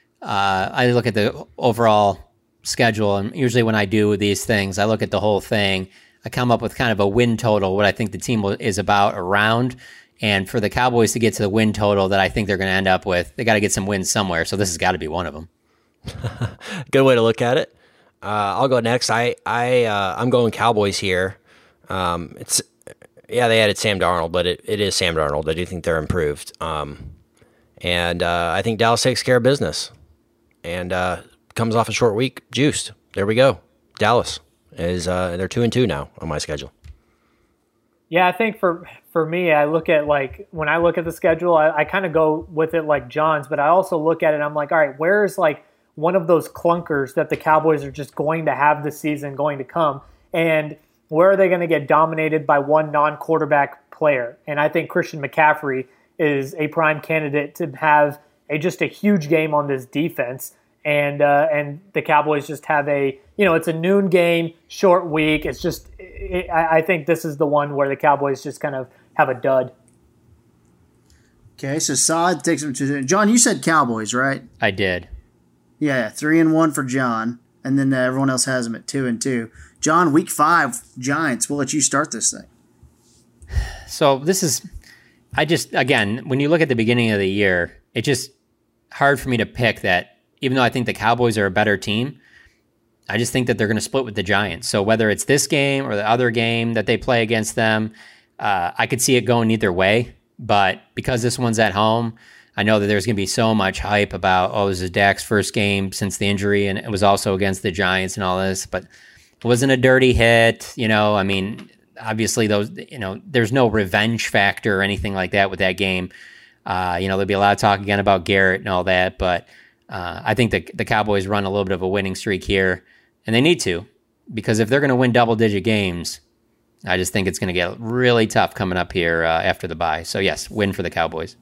I look at the overall schedule. And usually when I do these things, I look at the whole thing. I come up with kind of a win total, what I think the team is about around. And for the Cowboys to get to the win total that I think they're going to end up with, they got to get some wins somewhere. So this has got to be one of them. Good way to look at it. I'll go next. I'm going Cowboys here. They added Sam Darnold, but it is Sam Darnold. I do think they're improved. And I think Dallas takes care of business and comes off a short week, juiced. There we go. Dallas is they're 2-2 now on my schedule. Yeah, I think for me, I look at when I look at the schedule, I kind of go with it like John's, but I also look at it and I'm like, all right, where's one of those clunkers that the Cowboys are just going to have this season going to come? And where are they going to get dominated by one non-quarterback player? And I think Christian McCaffrey is a prime candidate to have just a huge game on this defense. And the Cowboys just have it's a noon game, short week. It's just, I think this is the one where the Cowboys just kind of have a dud. Okay, so Saad takes them to John. You said Cowboys, right? I did. Yeah, 3-1 for John, and then everyone else has them at 2-2. John, week 5, Giants. We'll let you start this thing. So this is, again, when you look at the beginning of the year, it's just hard for me to pick that. Even though I think the Cowboys are a better team, I just think that they're going to split with the Giants. So whether it's this game or the other game that they play against them, I could see it going either way. But because this one's at home, I know that there's going to be so much hype about, this is Dak's first game since the injury, and it was also against the Giants and all this. But it wasn't a dirty hit. I mean, obviously those, there's no revenge factor or anything like that with that game. There'll be a lot of talk again about Garrett and all that, but I think the Cowboys run a little bit of a winning streak here, and they need to, because if they're going to win double-digit games, I just think it's going to get really tough coming up here after the bye. So, yes, win for the Cowboys.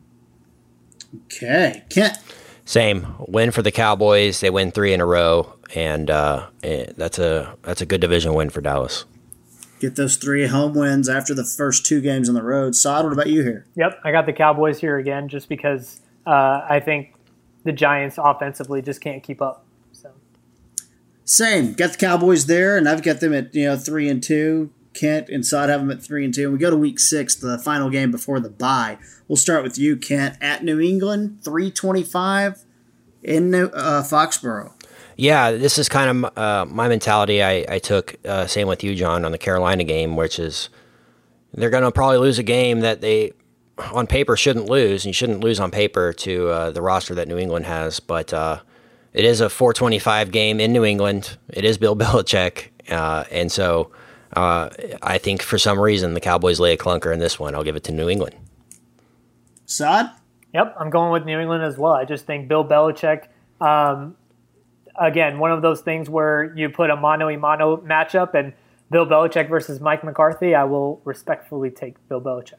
Okay. Kent? Same. Win for the Cowboys. They win 3 in a row, and that's a good division win for Dallas. Get those 3 home wins after the first 2 games on the road. Saad, what about you here? Yep, I got the Cowboys here again just because I think the Giants offensively just can't keep up. So same. Got the Cowboys there, and I've got them at 3-2. Kent and Saad have them at 3-2. And we go to week 6, the final game before the bye. We'll start with you, Kent, at New England, 3:25 in Foxborough. Yeah, this is kind of my mentality. I took same with you, John, on the Carolina game, which is they're going to probably lose a game that they on paper shouldn't lose, and you shouldn't lose on paper to the roster that New England has. But it is a 4:25 game in New England. It is Bill Belichick, and so I think for some reason the Cowboys lay a clunker in this one. I'll give it to New England. Saad? Yep, I'm going with New England as well. I just think Bill Belichick, again, one of those things where you put a mano-a-mano matchup and Bill Belichick versus Mike McCarthy, I will respectfully take Bill Belichick.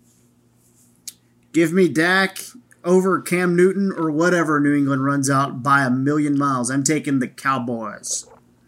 Give me Dak over Cam Newton or whatever New England runs out by a million miles. I'm taking the Cowboys.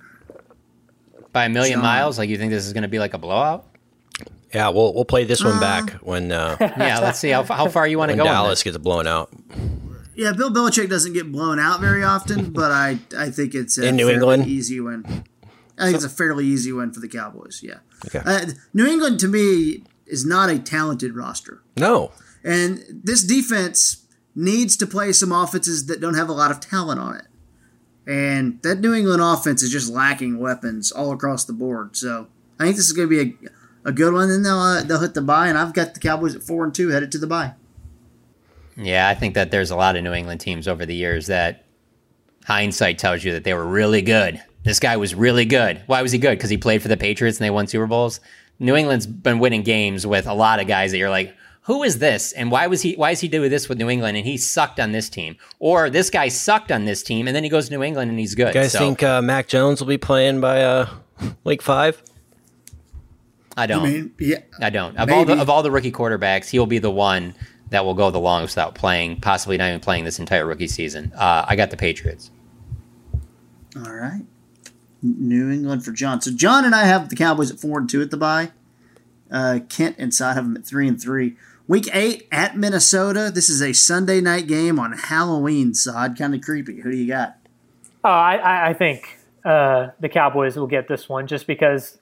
By a million miles? Like, you think this is going to be like a blowout? Yeah, we'll play this one back when. Yeah, let's see how far you want to go. Dallas gets blown out. Yeah, Bill Belichick doesn't get blown out very often, but I think it's a in New England easy win. I think it's a fairly easy win for the Cowboys. Yeah. Okay. New England to me is not a talented roster. No. And this defense needs to play some offenses that don't have a lot of talent on it. And that New England offense is just lacking weapons all across the board. So I think this is going to be a good one. And they'll hit the bye. And I've got the Cowboys at 4-2 headed to the bye. Yeah, I think that there's a lot of New England teams over the years that hindsight tells you that they were really good. This guy was really good. Why was he good? Because he played for the Patriots and they won Super Bowls. New England's been winning games with a lot of guys that you're like, who is this? And why is he doing this with New England? And he sucked on this team. Or this guy sucked on this team, and then he goes to New England and he's good. You guys think Mac Jones will be playing by week 5? I don't. I mean, yeah, I don't. Of all the rookie quarterbacks, he'll be the one that will go the longest without playing, possibly not even playing this entire rookie season. I got the Patriots. All right. New England for John. So John and I have the Cowboys at 4-2 at the bye. Kent and Saad have them at 3-3. Week 8 at Minnesota. This is a Sunday night game on Halloween, Saad. Kind of creepy. Who do you got? Oh, I think the Cowboys will get this one just because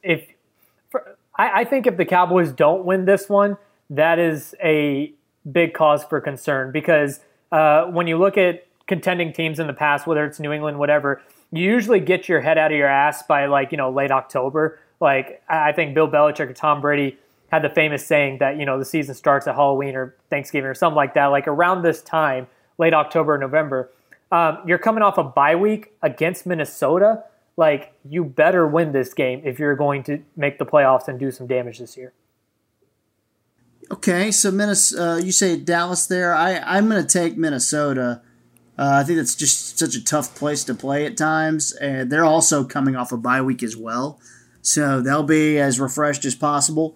I think if the Cowboys don't win this one, that is a big cause for concern because when you look at contending teams in the past, whether it's New England, whatever, you usually get your head out of your ass by late October. Like I think Bill Belichick or Tom Brady had the famous saying that, the season starts at Halloween or Thanksgiving or something like that. Like around this time, late October, November, you're coming off a bye week against Minnesota. Like you better win this game if you're going to make the playoffs and do some damage this year. Okay, so you say Dallas there. I'm going to take Minnesota. I think that's just such a tough place to play at times. And they're also coming off a bye week as well. So they'll be as refreshed as possible.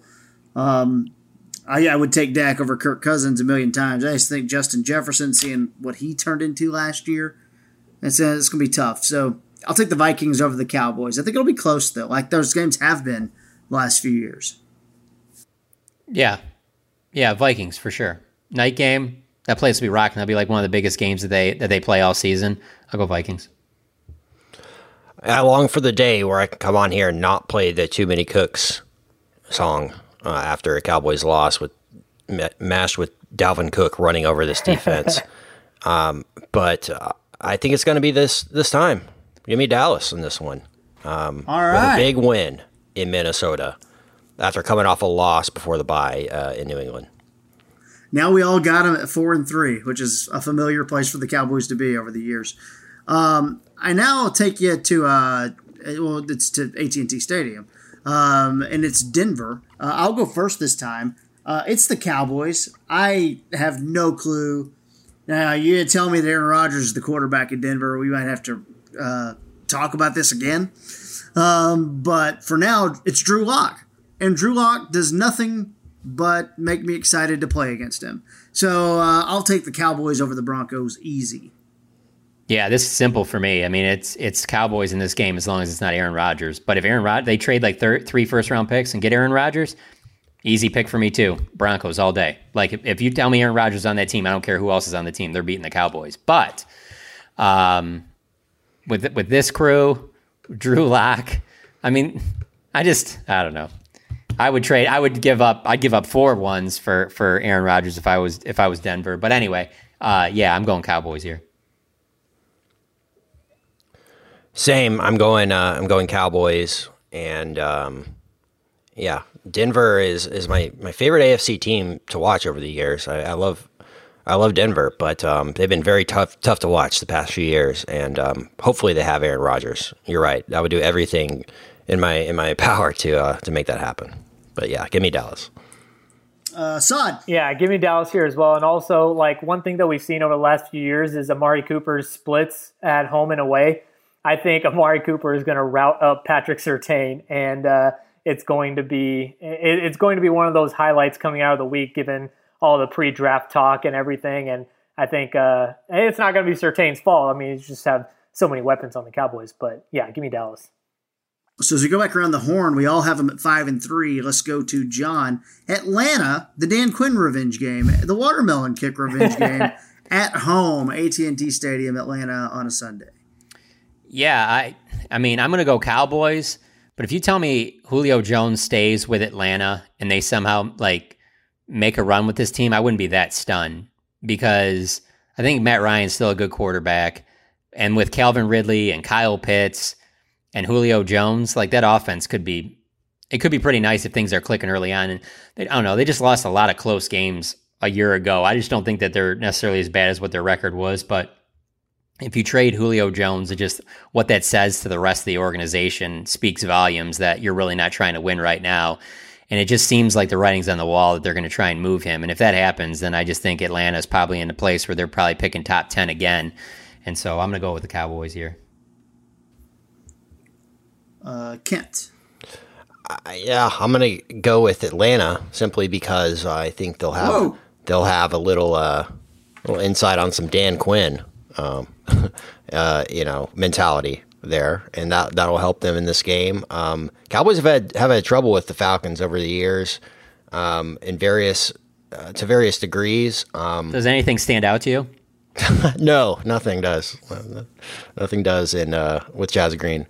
I would take Dak over Kirk Cousins a million times. I just think Justin Jefferson, seeing what he turned into last year, it's going to be tough. So I'll take the Vikings over the Cowboys. I think it'll be close, though, like those games have been the last few years. Yeah, Vikings for sure. Night game, that place will be rocking. That'll be like one of the biggest games that they play all season. I'll go Vikings. I long for the day where I can come on here and not play the Too Many Cooks song after a Cowboys loss mashed with Dalvin Cook running over this defense. But I think it's going to be this time. Give me Dallas in this one. All right. With a big win in Minnesota after coming off a loss before the bye in New England. Now we all got them at 4-3, which is a familiar place for the Cowboys to be over the years. I now will take you to it's to AT&T Stadium, and it's Denver. I'll go first this time. It's the Cowboys. I have no clue. Now you tell me that Aaron Rodgers is the quarterback in Denver. We might have to talk about this again. But for now, it's Drew Lock, and Drew Lock does nothing but make me excited to play against him. So I'll take the Cowboys over the Broncos easy. Yeah, this is simple for me. I mean, it's Cowboys in this game as long as it's not Aaron Rodgers. But if they trade like 3 first-round picks and get Aaron Rodgers, easy pick for me too. Broncos all day. Like if you tell me Aaron Rodgers is on that team, I don't care who else is on the team. They're beating the Cowboys. But with this crew, Drew Lock, I mean, I don't know. I'd give up 4 ones for Aaron Rodgers if I was Denver. But anyway, yeah, I'm going Cowboys here. Same. I'm going Cowboys, and yeah, Denver is my favorite AFC team to watch over the years. I love Denver, but they've been very tough to watch the past few years, and hopefully they have Aaron Rodgers. You're right. I would do everything in my power to make that happen. But yeah, give me Dallas. Saad. Yeah, give me Dallas here as well. And also, like, one thing that we've seen over the last few years is Amari Cooper's splits at home and away. I think Amari Cooper is going to route up Patrick Surtain, and it's going to be one of those highlights coming out of the week, given all the pre-draft talk and everything. And I think it's not going to be Surtain's fault. I mean, you just have so many weapons on the Cowboys. But yeah, give me Dallas. So as we go back around the horn, we all have them at 5-3. Let's go to John. Atlanta, the Dan Quinn revenge game, the watermelon kick revenge game at home, AT&T Stadium, Atlanta on a Sunday. Yeah, I mean, I'm going to go Cowboys, but if you tell me Julio Jones stays with Atlanta and they somehow like make a run with this team, I wouldn't be that stunned, because I think Matt Ryan's still a good quarterback, and with Calvin Ridley and Kyle Pitts and Julio Jones, like, that offense could be pretty nice if things are clicking early on. And I don't know, they just lost a lot of close games a year ago. I just don't think that they're necessarily as bad as what their record was. But if you trade Julio Jones, it just, what that says to the rest of the organization speaks volumes that you're really not trying to win right now. And it just seems like the writing's on the wall that they're going to try and move him. And if that happens, then I just think Atlanta's probably in a place where they're probably picking top 10 again. And so I'm going to go with the Cowboys here. Kent. Yeah, I'm going to go with Atlanta simply because I think they'll have a little insight on some Dan Quinn, mentality there, and that'll help them in this game. Cowboys have had trouble with the Falcons over the years, in various degrees. Does anything stand out to you? No, nothing does. Nothing does with Jazz Green.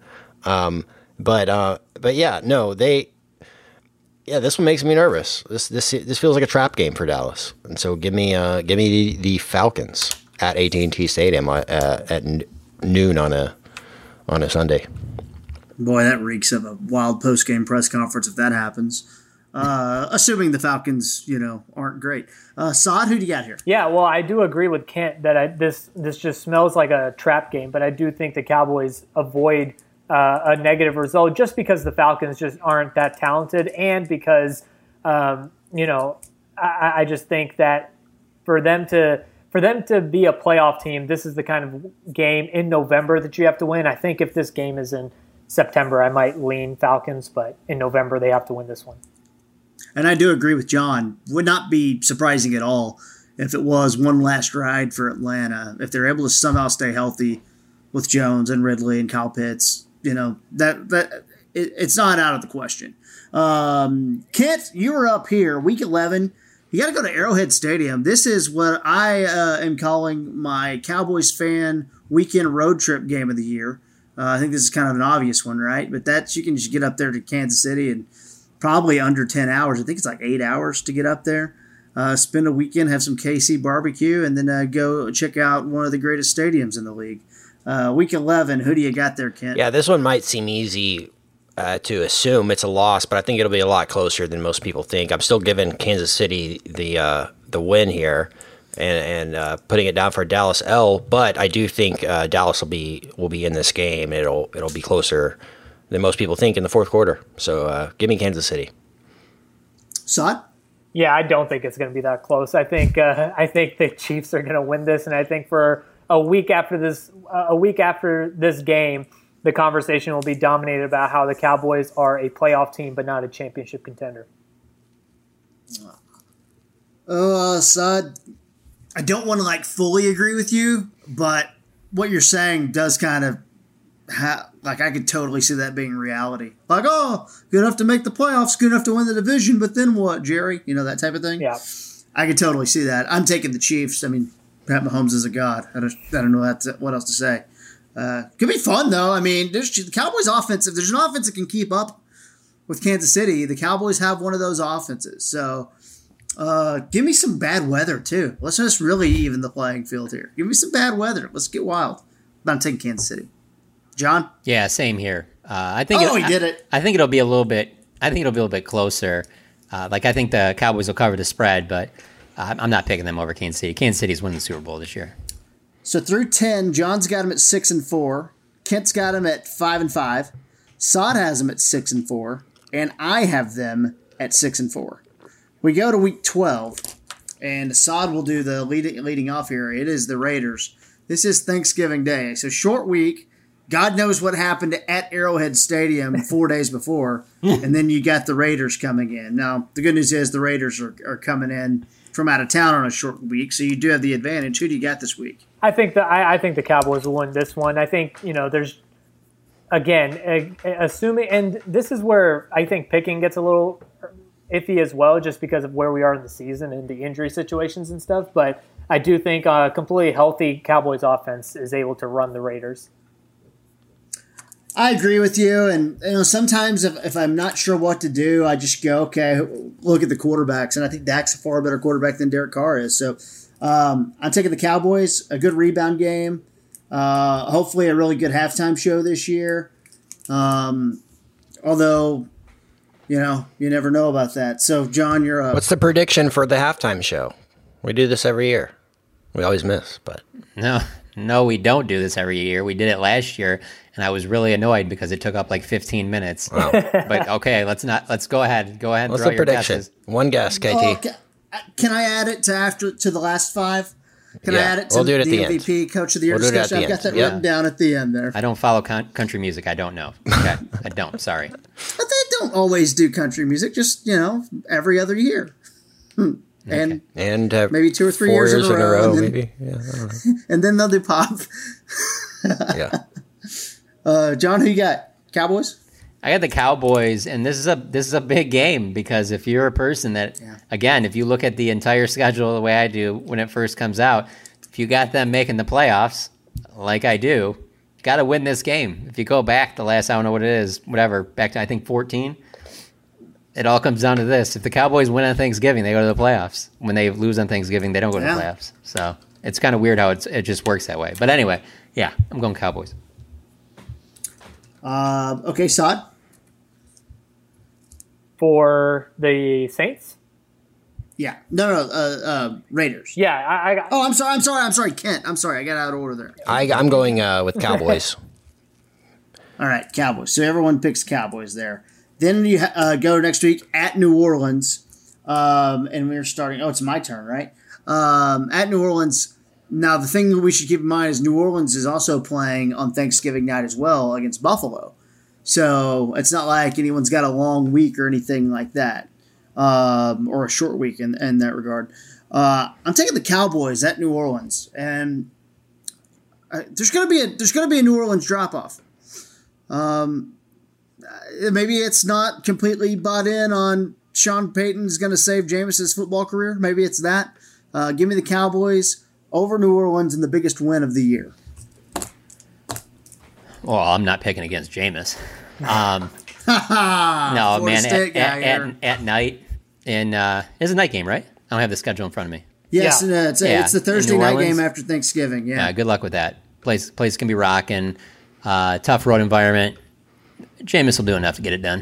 But yeah, no, this one makes me nervous. This feels like a trap game for Dallas, and so give me the Falcons at AT&T Stadium at noon on a Sunday. Boy, that reeks of a wild post-game press conference if that happens. Assuming the Falcons, aren't great. Saad, who do you got here? Yeah, well, I do agree with Kent that this just smells like a trap game, but I do think the Cowboys avoid a negative result just because the Falcons just aren't that talented, and because I just think that for them to be a playoff team, this is the kind of game in November that you have to win. I think if this game is in September, I might lean Falcons, but in November they have to win this one. And I do agree with John. Would not be surprising at all if it was one last ride for Atlanta. If they're able to somehow stay healthy with Jones and Ridley and Kyle Pitts, it's not out of the question. Kent, you were up here, week 11. You got to go to Arrowhead Stadium. This is what I am calling my Cowboys fan weekend road trip game of the year. I think this is kind of an obvious one, right? But you can just get up there to Kansas City in probably under 10 hours. I think it's like 8 hours to get up there. Spend a weekend, have some KC barbecue, and then go check out one of the greatest stadiums in the league. Week 11, who do you got there, Kent? Yeah, this one might seem easy to assume it's a loss, but I think it'll be a lot closer than most people think. I'm still giving Kansas City the win here and putting it down for Dallas L, but I do think Dallas will be in this game. It'll be closer than most people think in the fourth quarter. So give me Kansas City. Saad? Yeah, I don't think it's going to be that close. I think the Chiefs are going to win this, and I think for a week after this game, the conversation will be dominated about how the Cowboys are a playoff team but not a championship contender. Saad, I don't want to fully agree with you, but what you're saying does kind of I could totally see that being reality. Good enough to make the playoffs, good enough to win the division, but then what, Jerry? That type of thing. Yeah, I could totally see that. I'm taking the Chiefs. I mean, Pat Mahomes is a god. I don't know what else to say. Could be fun, though. I mean, the Cowboys' offense, if there's an offense that can keep up with Kansas City, the Cowboys have one of those offenses. So give me some bad weather, too. Let's just really even the playing field here. Give me some bad weather. Let's get wild. But I'm taking Kansas City. John? Yeah, same here. I think he did it. I think it'll be a little bit closer. I think the Cowboys will cover the spread, but I'm not picking them over Kansas City. Kansas City's winning the Super Bowl this year. So through 10, John's got him at 6-4. Kent's got him at 5-5. Saad has him at 6-4, and I have them at 6-4. we go to week 12, and Assad will do the leading off here. It is the Raiders. This is Thanksgiving Day, so short week. God knows what happened at Arrowhead Stadium 4 days before, and then you got the Raiders coming in. Now, the good news is the Raiders are coming in from out of town on a short week, so you do have the advantage. Who do you got this week? I think the Cowboys will win this one. I think, there's, again, assuming, and this is where I think picking gets a little iffy as well, just because of where we are in the season and the injury situations and stuff. But I do think a completely healthy Cowboys offense is able to run the Raiders. I agree with you, and sometimes if I'm not sure what to do, I just go, okay, look at the quarterbacks, and I think Dak's a far better quarterback than Derek Carr is. So I'm taking the Cowboys, a good rebound game, hopefully a really good halftime show this year. Although, you never know about that. So, John, you're up. What's the prediction for the halftime show? We do this every year. We always miss, but No, we don't do this every year. We did it last year, and I was really annoyed because it took up like 15 minutes. Wow. But okay, let's go ahead. Go ahead and what's throw the your prediction? guesses. One guess, KT. Can I add it to the last five? Can I add it to we'll do it at the the MVP end. Coach of the Year We'll discussion? I've got that written down at the end there. I don't follow country music. I don't know. Okay, I don't. Sorry. But they don't always do country music, just, every other year. And maybe 2 or 3 years in a row. And then, maybe. Yeah, I don't know. And then they'll do pop. Yeah. John, who you got? Cowboys? I got the Cowboys, and this is a big game because if you're a person that, again, if you look at the entire schedule the way I do when it first comes out, if you got them making the playoffs, like I do, you got to win this game. If you go back the last, I don't know what it is, whatever, back to I think 14, it all comes down to this. If the Cowboys win on Thanksgiving, they go to the playoffs. When they lose on Thanksgiving, they don't go to the playoffs. So it's kind of weird how it just works that way. But anyway, yeah, I'm going Cowboys. Okay, Saad? For the Saints? Yeah. No, Raiders. Yeah, I'm sorry, Kent. I'm sorry, I got out of order there. I'm going with Cowboys. All right, Cowboys. So everyone picks Cowboys there. Then you go next week at New Orleans, and we're starting. Oh, it's my turn, right? At New Orleans. Now, the thing that we should keep in mind is New Orleans is also playing on Thanksgiving night as well against Buffalo. So it's not like anyone's got a long week or anything like that, or a short week in that regard. I'm taking the Cowboys at New Orleans, and there's gonna be a New Orleans drop off. Maybe it's not completely bought in on Sean Payton's going to save Jameis's football career. Maybe it's that. Give me the Cowboys over New Orleans in the biggest win of the year. Well, I'm not picking against Jameis. No, man, at night, it's a night game, right? I don't have the schedule in front of me. Yes, yeah. It's the Thursday night game after Thanksgiving. Yeah, good luck with that. Place can be rocking. Tough road environment. Jameis will do enough to get it done.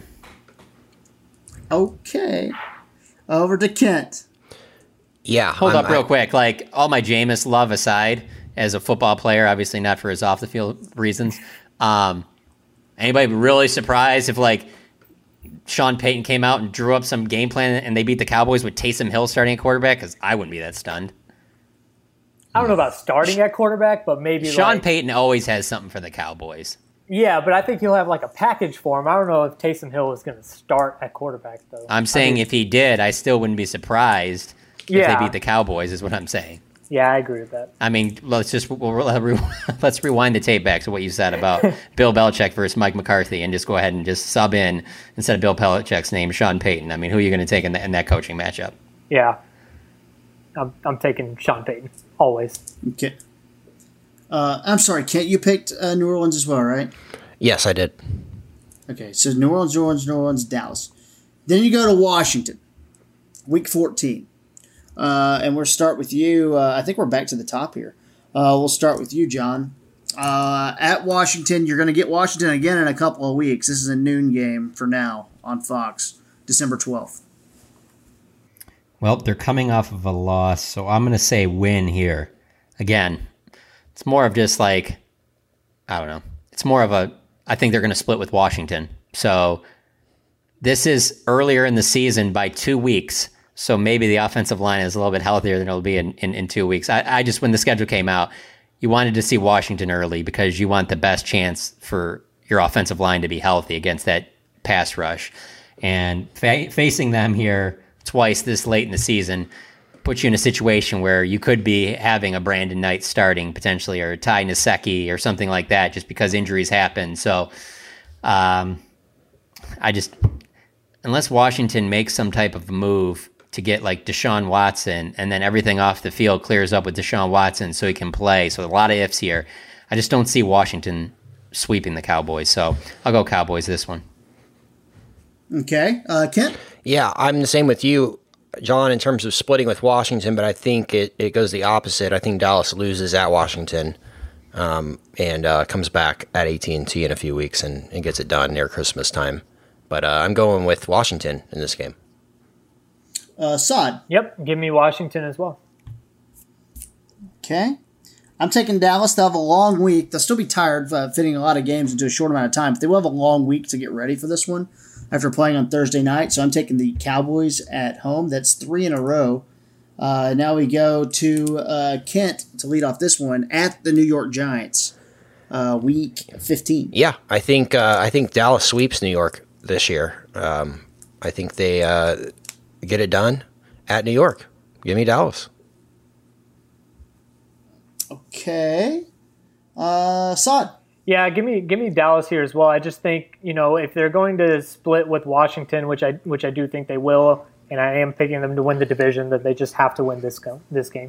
Okay. Over to Kent. Yeah. Hold up real quick. Like, all my Jameis love aside, as a football player, obviously not for his off-the-field reasons, anybody really surprised if, like, Sean Payton came out and drew up some game plan and they beat the Cowboys with Taysom Hill starting at quarterback? Because I wouldn't be that stunned. I don't know about starting at quarterback, but maybe Sean Payton always has something for the Cowboys. Yeah, but I think he'll have like a package for him. I don't know if Taysom Hill is going to start at quarterback, though. I'm saying if he did, I still wouldn't be surprised if they beat the Cowboys, is what I'm saying. Yeah, I agree with that. I mean, let's rewind the tape back to what you said about Bill Belichick versus Mike McCarthy and just go ahead and just sub in, instead of Bill Belichick's name, Sean Payton. I mean, who are you going to take in that coaching matchup? Yeah. I'm taking Sean Payton, always. Okay. I'm sorry, Kent, you picked New Orleans as well, right? Yes, I did. Okay, so New Orleans, Dallas. Then you go to Washington, week 14. And we'll start with you. I think we're back to the top here. We'll start with you, John. At Washington, you're going to get Washington again in a couple of weeks. This is a noon game for now on Fox, December 12th. Well, they're coming off of a loss, so I'm going to say win here. Again, it's more of just like, I don't know. It's more of I think they're going to split with Washington. So this is earlier in the season by 2 weeks. So maybe the offensive line is a little bit healthier than it'll be in 2 weeks. I just, when the schedule came out, you wanted to see Washington early because you want the best chance for your offensive line to be healthy against that pass rush. And facing them here twice this late in the season puts you in a situation where you could be having a Brandon Knight starting potentially, or Ty Nsekhe or something like that, just because injuries happen. So unless Washington makes some type of move to get like Deshaun Watson, and then everything off the field clears up with Deshaun Watson so he can play. So a lot of ifs here. I just don't see Washington sweeping the Cowboys. So I'll go Cowboys this one. Okay. Kent? Yeah, I'm the same with you, John, in terms of splitting with Washington, but I think it goes the opposite. I think Dallas loses at Washington and comes back at AT&T in a few weeks and gets it done near Christmas time. But I'm going with Washington in this game. Saad? Yep, give me Washington as well. Okay. I'm taking Dallas. They'll have a long week. They'll still be tired fitting a lot of games into a short amount of time, but they will have a long week to get ready for this one after playing on Thursday night. So I'm taking the Cowboys at home. That's 3 in a row. Now we go to Kent to lead off this one at the New York Giants, week 15. Yeah, I think Dallas sweeps New York this year. I think they get it done at New York. Give me Dallas. Okay. Saad? Yeah, give me Dallas here as well. I just think, if they're going to split with Washington, which I do think they will, and I am picking them to win the division, that they just have to win this game.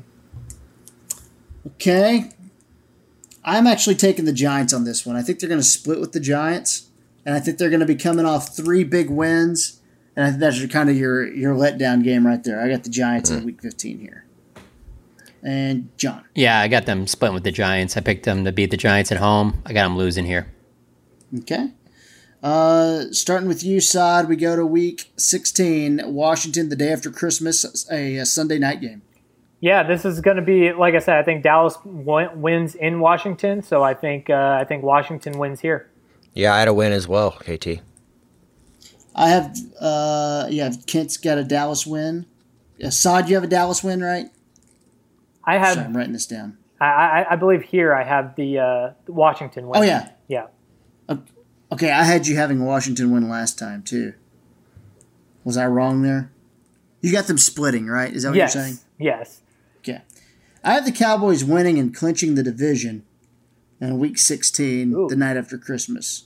Okay. I'm actually taking the Giants on this one. I think they're going to split with the Giants, and I think they're going to be coming off 3 big wins, and I think that's kind of your letdown game right there. I got the Giants in week 15 here. And John? Yeah, I got them splitting with the Giants. I picked them to beat the Giants at home. I got them losing here. Okay. Starting with you, Saad, we go to week 16, Washington, the day after Christmas, a Sunday night game. Yeah, this is going to be, like I said, I think Dallas wins in Washington, so I think Washington wins here. Yeah, I had a win as well, KT. I have, Kent's got a Dallas win. Saad, you have a Dallas win, right? I have. Sorry, I'm writing this down. I believe here I have the Washington win. Oh, yeah. Yeah. Okay, I had you having Washington win last time, too. Was I wrong there? You got them splitting, right? Is that what you're saying? Yes. Okay. I have the Cowboys winning and clinching the division in week 16, the night after Christmas.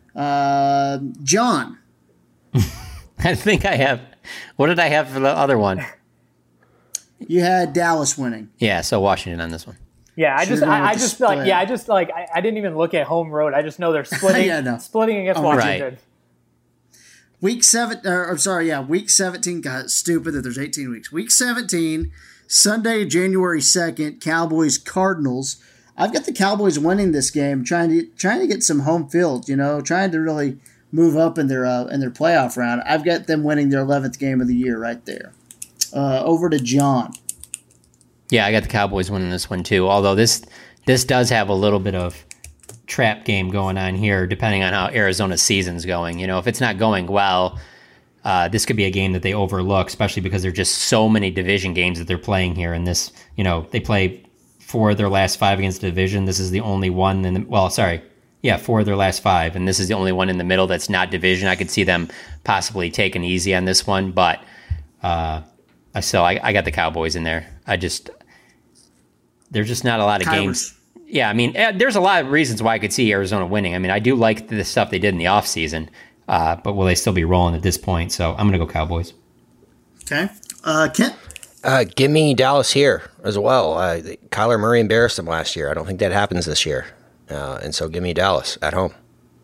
John? I think I have. What did I have for the other one? You had Dallas winning. Yeah, so Washington on this one. Yeah, I just didn't even look at home road. I just know they're splitting, splitting against Washington. Right. Week 17. God, stupid that there's 18 weeks. Week 17, Sunday, January 2nd, Cowboys Cardinals. I've got the Cowboys winning this game, trying to get some home field. Trying to really move up in their playoff round. I've got them winning their 11th game of the year right there. Over to John. Yeah, I got the Cowboys winning this one too. Although this does have a little bit of trap game going on here, depending on how Arizona's season's going. If it's not going well, this could be a game that they overlook, especially because there are just so many division games that they're playing here. And this, they play 4 of their last 5 against the division. This is the only one 4 of their last 5, and this is the only one in the middle that's not division. I could see them possibly taking easy on this one, but I got the Cowboys in there. There's just not a lot of games. Yeah, there's a lot of reasons why I could see Arizona winning. I do like the stuff they did in the offseason, but will they still be rolling at this point? So I'm going to go Cowboys. Okay. Kent? Give me Dallas here as well. Kyler Murray embarrassed them last year. I don't think that happens this year. And so give me Dallas at home.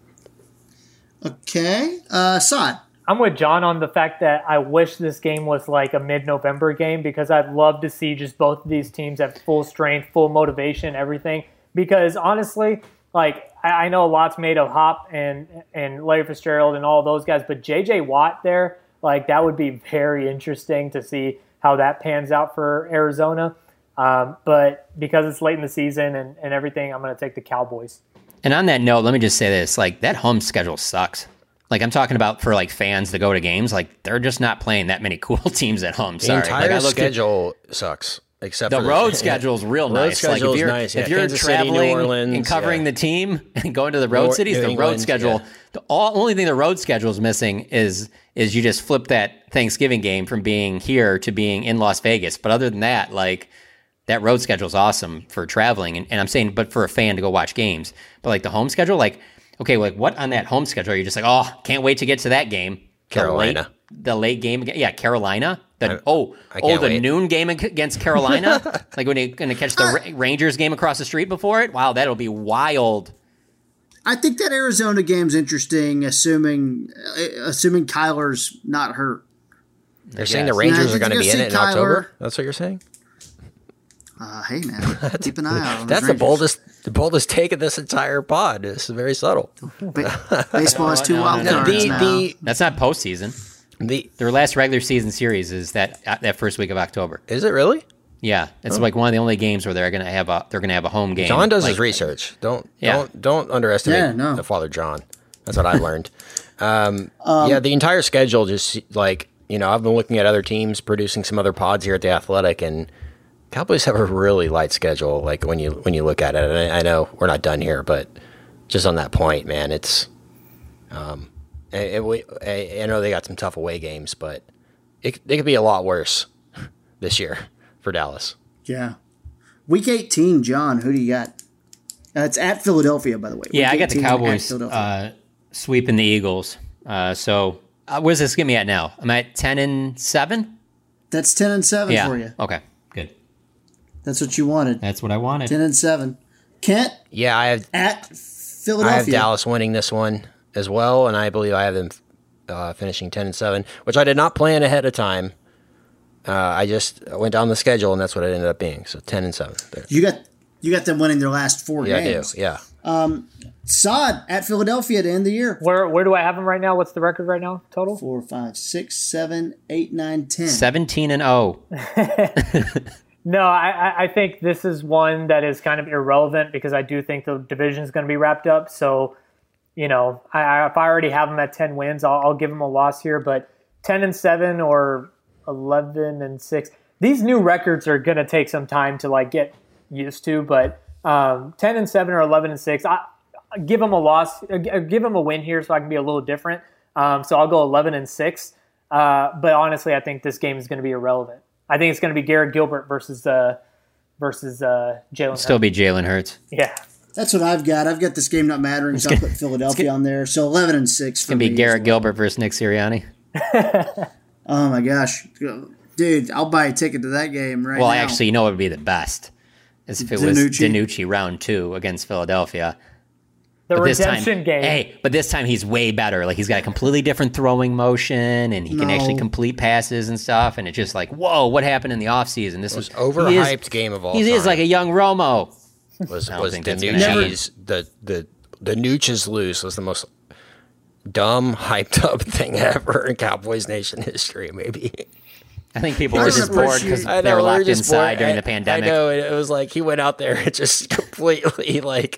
Okay. Saad? I'm with John on the fact that I wish this game was like a mid-November game, because I'd love to see just both of these teams at full strength, full motivation, everything. Because honestly, I know a lot's made of Hop and Larry Fitzgerald and all those guys, but J.J. Watt there, that would be very interesting to see how that pans out for Arizona. But because it's late in the season and everything, I'm going to take the Cowboys. And on that note, let me just say this: that home schedule sucks. Like I'm talking about for like fans to go to games, like they're just not playing that many cool teams at home. The Sorry. entire like, schedule sucks. Except the for road schedule is real nice. Road schedule like is nice. If you're Kansas City, traveling New Orleans, and covering the team and going to the road cities, the road schedule, the only thing the road schedule is missing is you just flip that Thanksgiving game from being here to being in Las Vegas. But other than that, like that road schedule is awesome for traveling. And I'm saying, but for a fan to go watch games, but like the home schedule, like, okay, like what on that home schedule? You're just like, oh, can't wait to get to that game. Carolina. The late game again. Yeah, Carolina. The wait. noon game against Carolina. Like when you're going to catch the Rangers game across the street before it. Wow, that'll be wild. I think that Arizona game's interesting, assuming Kyler's not hurt. They're saying the Rangers are going to be in it in October. That's what you're saying. Hey man, keep an eye out on That's the boldest take of this entire pod. This is very subtle. Baseball has two wild cards now. That's not postseason. Their last regular season series is that first week of October. Is it really? Yeah, it's like one of the only games where they're gonna have a home game. John does his research. Don't underestimate Father John. That's what I've learned. The entire schedule just like I've been looking at other teams producing some other pods here at the Athletic, and Cowboys have a really light schedule. Like when you look at it, and I know we're not done here, but just on that point, man, it's. I know they got some tough away games, but it could be a lot worse this year for Dallas. Yeah. Week 18, John, who do you got? It's at Philadelphia, by the way. Yeah, I got the Cowboys sweeping the Eagles. So where's this get me at now? I'm at 10-7? That's 10-7 for you. Okay, good. That's what you wanted. That's what I wanted. 10-7. Kent? Yeah, I have at Philadelphia. I have Dallas winning this one as well, and I believe I have them finishing 10-7, which I did not plan ahead of time. I just went down the schedule, and that's what it ended up being. So 10-7. There. You got them winning their last four games. Yeah, I do. Yeah. Sod at Philadelphia to end the year. Where do I have them right now? What's the record right now total? 4, 5, 6, 7, 8, 9, 10. 17-0. No, I think this is one that is kind of irrelevant because I do think the division is going to be wrapped up. So, if I already have them at 10 wins, I'll give them a loss here. But 10-7 or 11-6, these new records are going to take some time to get used to. But 10-7 or 11-6, I give them a loss, give them a win here, so I can be a little different. So I'll go 11-6. But honestly, I think this game is going to be irrelevant. I think it's going to be Garrett Gilbert versus Jalen Hurts. Still be Jalen Hurts. Yeah. That's what I've got. I've got this game not mattering, so I'll put Philadelphia on there. So 11-6. It's going to be Garrett Gilbert versus Nick Sirianni. Oh, my gosh. Dude, I'll buy a ticket to that game right now. Well, actually, what would be the best? Is if it was DiNucci round 2 against Philadelphia. The redemption game. Hey, but this time he's way better. Like, he's got a completely different throwing motion, and he can actually complete passes and stuff, and it's just like, whoa, what happened in the offseason? This was overhyped game of all time. He is like a young Romo. Was DiNucci's the Nooches lose was the most dumb, hyped up thing ever in Cowboys Nation history, maybe. I think people were just bored because they were locked inside during the pandemic. I know, it was like he went out there and just completely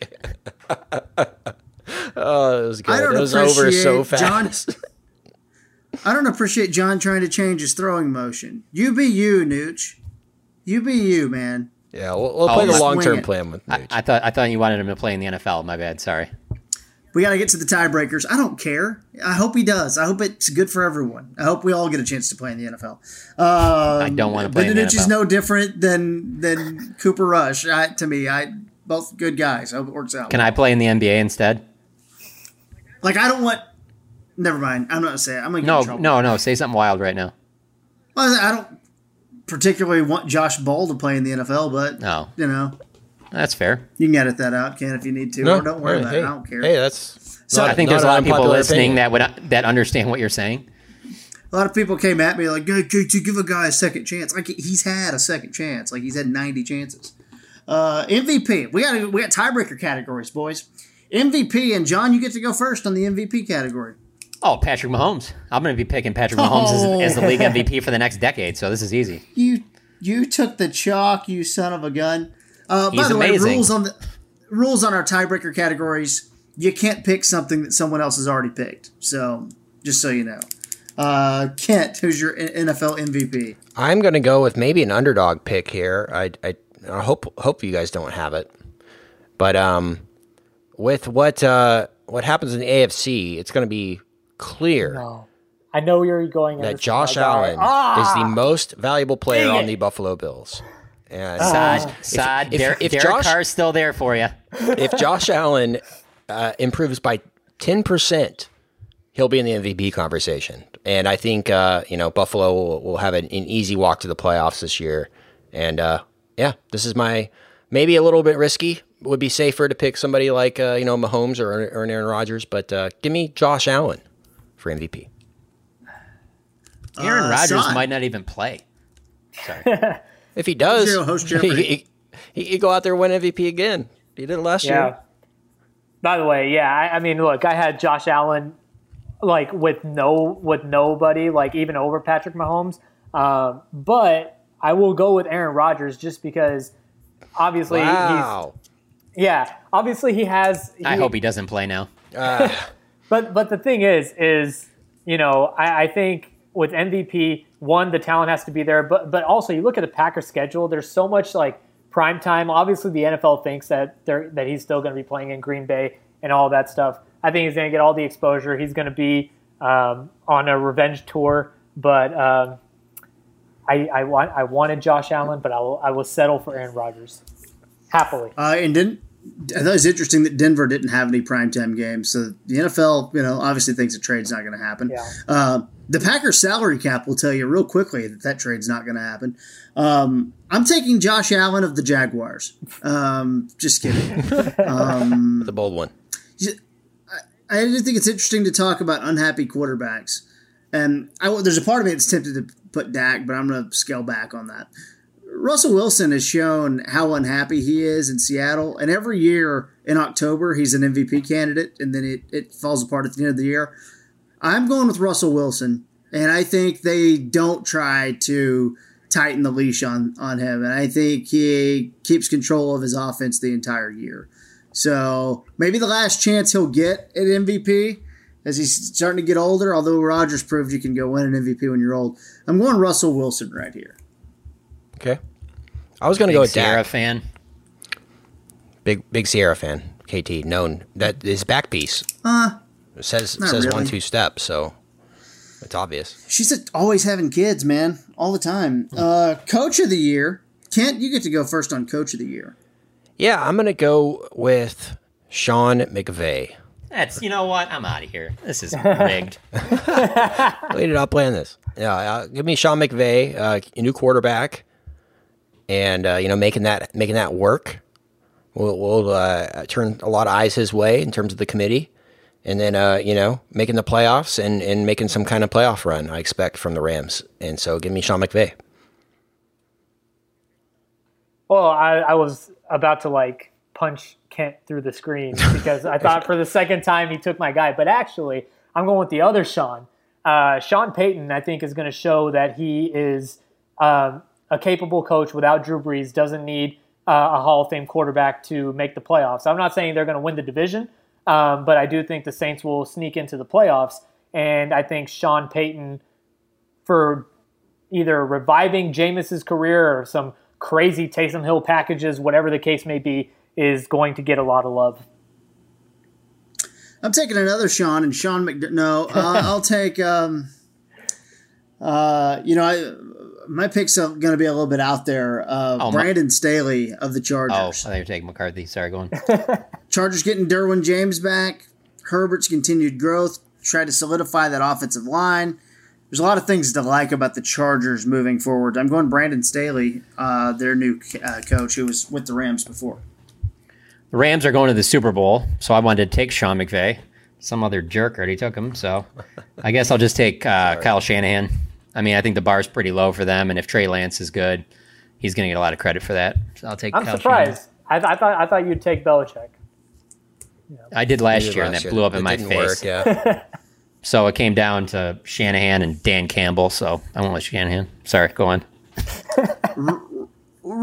oh, it was good. It was over so fast. I don't appreciate John trying to change his throwing motion. You be you, Nooch. You be you, man. Yeah, we'll play the long-term plan with Nooch. I thought you wanted him to play in the NFL. My bad. Sorry. We got to get to the tiebreakers. I don't care. I hope he does. I hope it's good for everyone. I hope we all get a chance to play in the NFL. I don't want to play in the NFL. Is no different than Cooper Rush. To me, both good guys. I hope it works out. Can I play in the NBA instead? I don't want. Never mind. I'm not gonna say it. I'm gonna get in trouble. No. Say something wild right now. Well, I don't particularly want Josh Ball to play in the NFL, but that's fair. You can edit that out, Ken, if you need to. Or don't worry about it. I don't care. Hey, that's. So I think there's a lot of people listening that understand what you're saying. A lot of people came at me like, "To give a guy a second chance." Like he's had a second chance. Like he's had 90 chances. MVP. We got tiebreaker categories, boys. MVP, and John, you get to go first on the MVP category. Oh, Patrick Mahomes. I'm going to be picking Patrick Mahomes as the league MVP for the next decade, so this is easy. You took the chalk, you son of a gun. By the amazing. way, rules on our tiebreaker categories. you can't pick something that someone else has already picked. So, just so you know. Kent, who's your NFL MVP? I'm going to go with maybe an underdog pick here. I hope you guys don't have it. But with what happens in the AFC, it's going to be clear. No. I know you're going that Josh Allen is the most valuable player on the Buffalo Bills. And if Derek Carr's still there for you. If Josh Allen improves by 10%, he'll be in the MVP conversation. And I think Buffalo will have an easy walk to the playoffs this year. And this is maybe a little bit risky. It would be safer to pick somebody like Mahomes or an Aaron Rodgers, but give me Josh Allen for MVP. Aaron Rodgers might not even play. Sorry. If he does, he go out there and win MVP again. He did it last year. By the way, I mean, look, I had Josh Allen like with nobody, like even over Patrick Mahomes. But I will go with Aaron Rodgers just because obviously obviously he has. I hope he doesn't play now. But the thing is I think with MVP, one, the talent has to be there, but also you look at the Packers schedule, there's so much like prime time. Obviously the NFL thinks that he's still going to be playing in Green Bay and all that stuff. I think he's going to get all the exposure. He's going to be on a revenge tour, but I wanted Josh Allen, but I will settle for Aaron Rodgers happily. I thought it was interesting that Denver didn't have any primetime games. So the NFL, obviously thinks a trade's not going to happen. Yeah. The Packers salary cap will tell you real quickly that trade's not going to happen. I'm taking Josh Allen of the Jaguars. Just kidding. The bold one. I just think it's interesting to talk about unhappy quarterbacks. And there's a part of me that's tempted to put Dak, but I'm going to scale back on that. Russell Wilson has shown how unhappy he is in Seattle, and every year in October he's an MVP candidate, and then it falls apart at the end of the year. I'm going with Russell Wilson, and I think they don't try to tighten the leash on him, and I think he keeps control of his offense the entire year. So maybe the last chance he'll get at MVP as he's starting to get older, although Rodgers proved you can go win an MVP when you're old. I'm going Russell Wilson right here. Okay. I was going to go with Sierra Dak. fan. Big Sierra fan. KT, known. That his back piece says really. 1-2 step, so it's obvious. She's always having kids, man, all the time. Coach of the year. Kent, you get to go first on Coach of the Year. Yeah, I'm going to go with Sean McVay. You know what? I'm out of here. This is rigged. Wait, I'll plan this. Yeah, give me Sean McVay, a new quarterback, and making that work. We'll turn a lot of eyes his way in terms of the committee, and then making the playoffs and making some kind of playoff run. I expect from the Rams, and so give me Sean McVay. Well, I was about to punch Kent through the screen because I thought for the second time he took my guy, but actually I'm going with the other Sean. Sean Payton, I think, is going to show that he is a capable coach without Drew Brees, doesn't need a Hall of Fame quarterback to make the playoffs. I'm not saying they're going to win the division, but I do think the Saints will sneak into the playoffs, and I think Sean Payton, for either reviving Jameis's career or some crazy Taysom Hill packages, whatever the case may be, is going to get a lot of love. I'm taking another Sean, and Sean I'll take, my pick's going to be a little bit out there. Brandon Staley of the Chargers. Oh, I thought you were taking McCarthy. Sorry, go on. Chargers getting Derwin James back. Herbert's continued growth. Try to solidify that offensive line. There's a lot of things to like about the Chargers moving forward. I'm going Brandon Staley, their new coach, who was with the Rams before. The Rams are going to the Super Bowl, so I wanted to take Sean McVay. Some other jerk already took him, so I guess I'll just take Kyle Shanahan. I mean, I think the bar's pretty low for them, and if Trey Lance is good, he's going to get a lot of credit for that. So I'll take Kyle surprised. I thought you'd take Belichick. I did last year, and that blew up in my face. Yeah. So it came down to Shanahan and Dan Campbell, so I won't let Shanahan. Sorry, go on.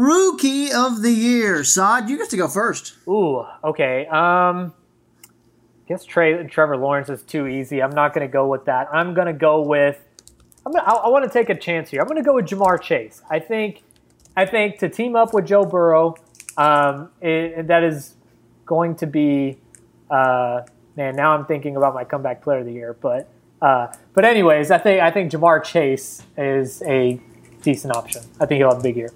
Rookie of the Year. Saad, you get to go first. Ooh, okay. guess Trevor Lawrence is too easy. I'm not going to go with that. I'm going to go with I want to take a chance here. I'm going to go with Jamar Chase. I think to team up with Joe Burrow, that is going to be man. Now I'm thinking about my comeback player of the year, but anyways, I think Jamar Chase is a decent option. I think he'll have a big year.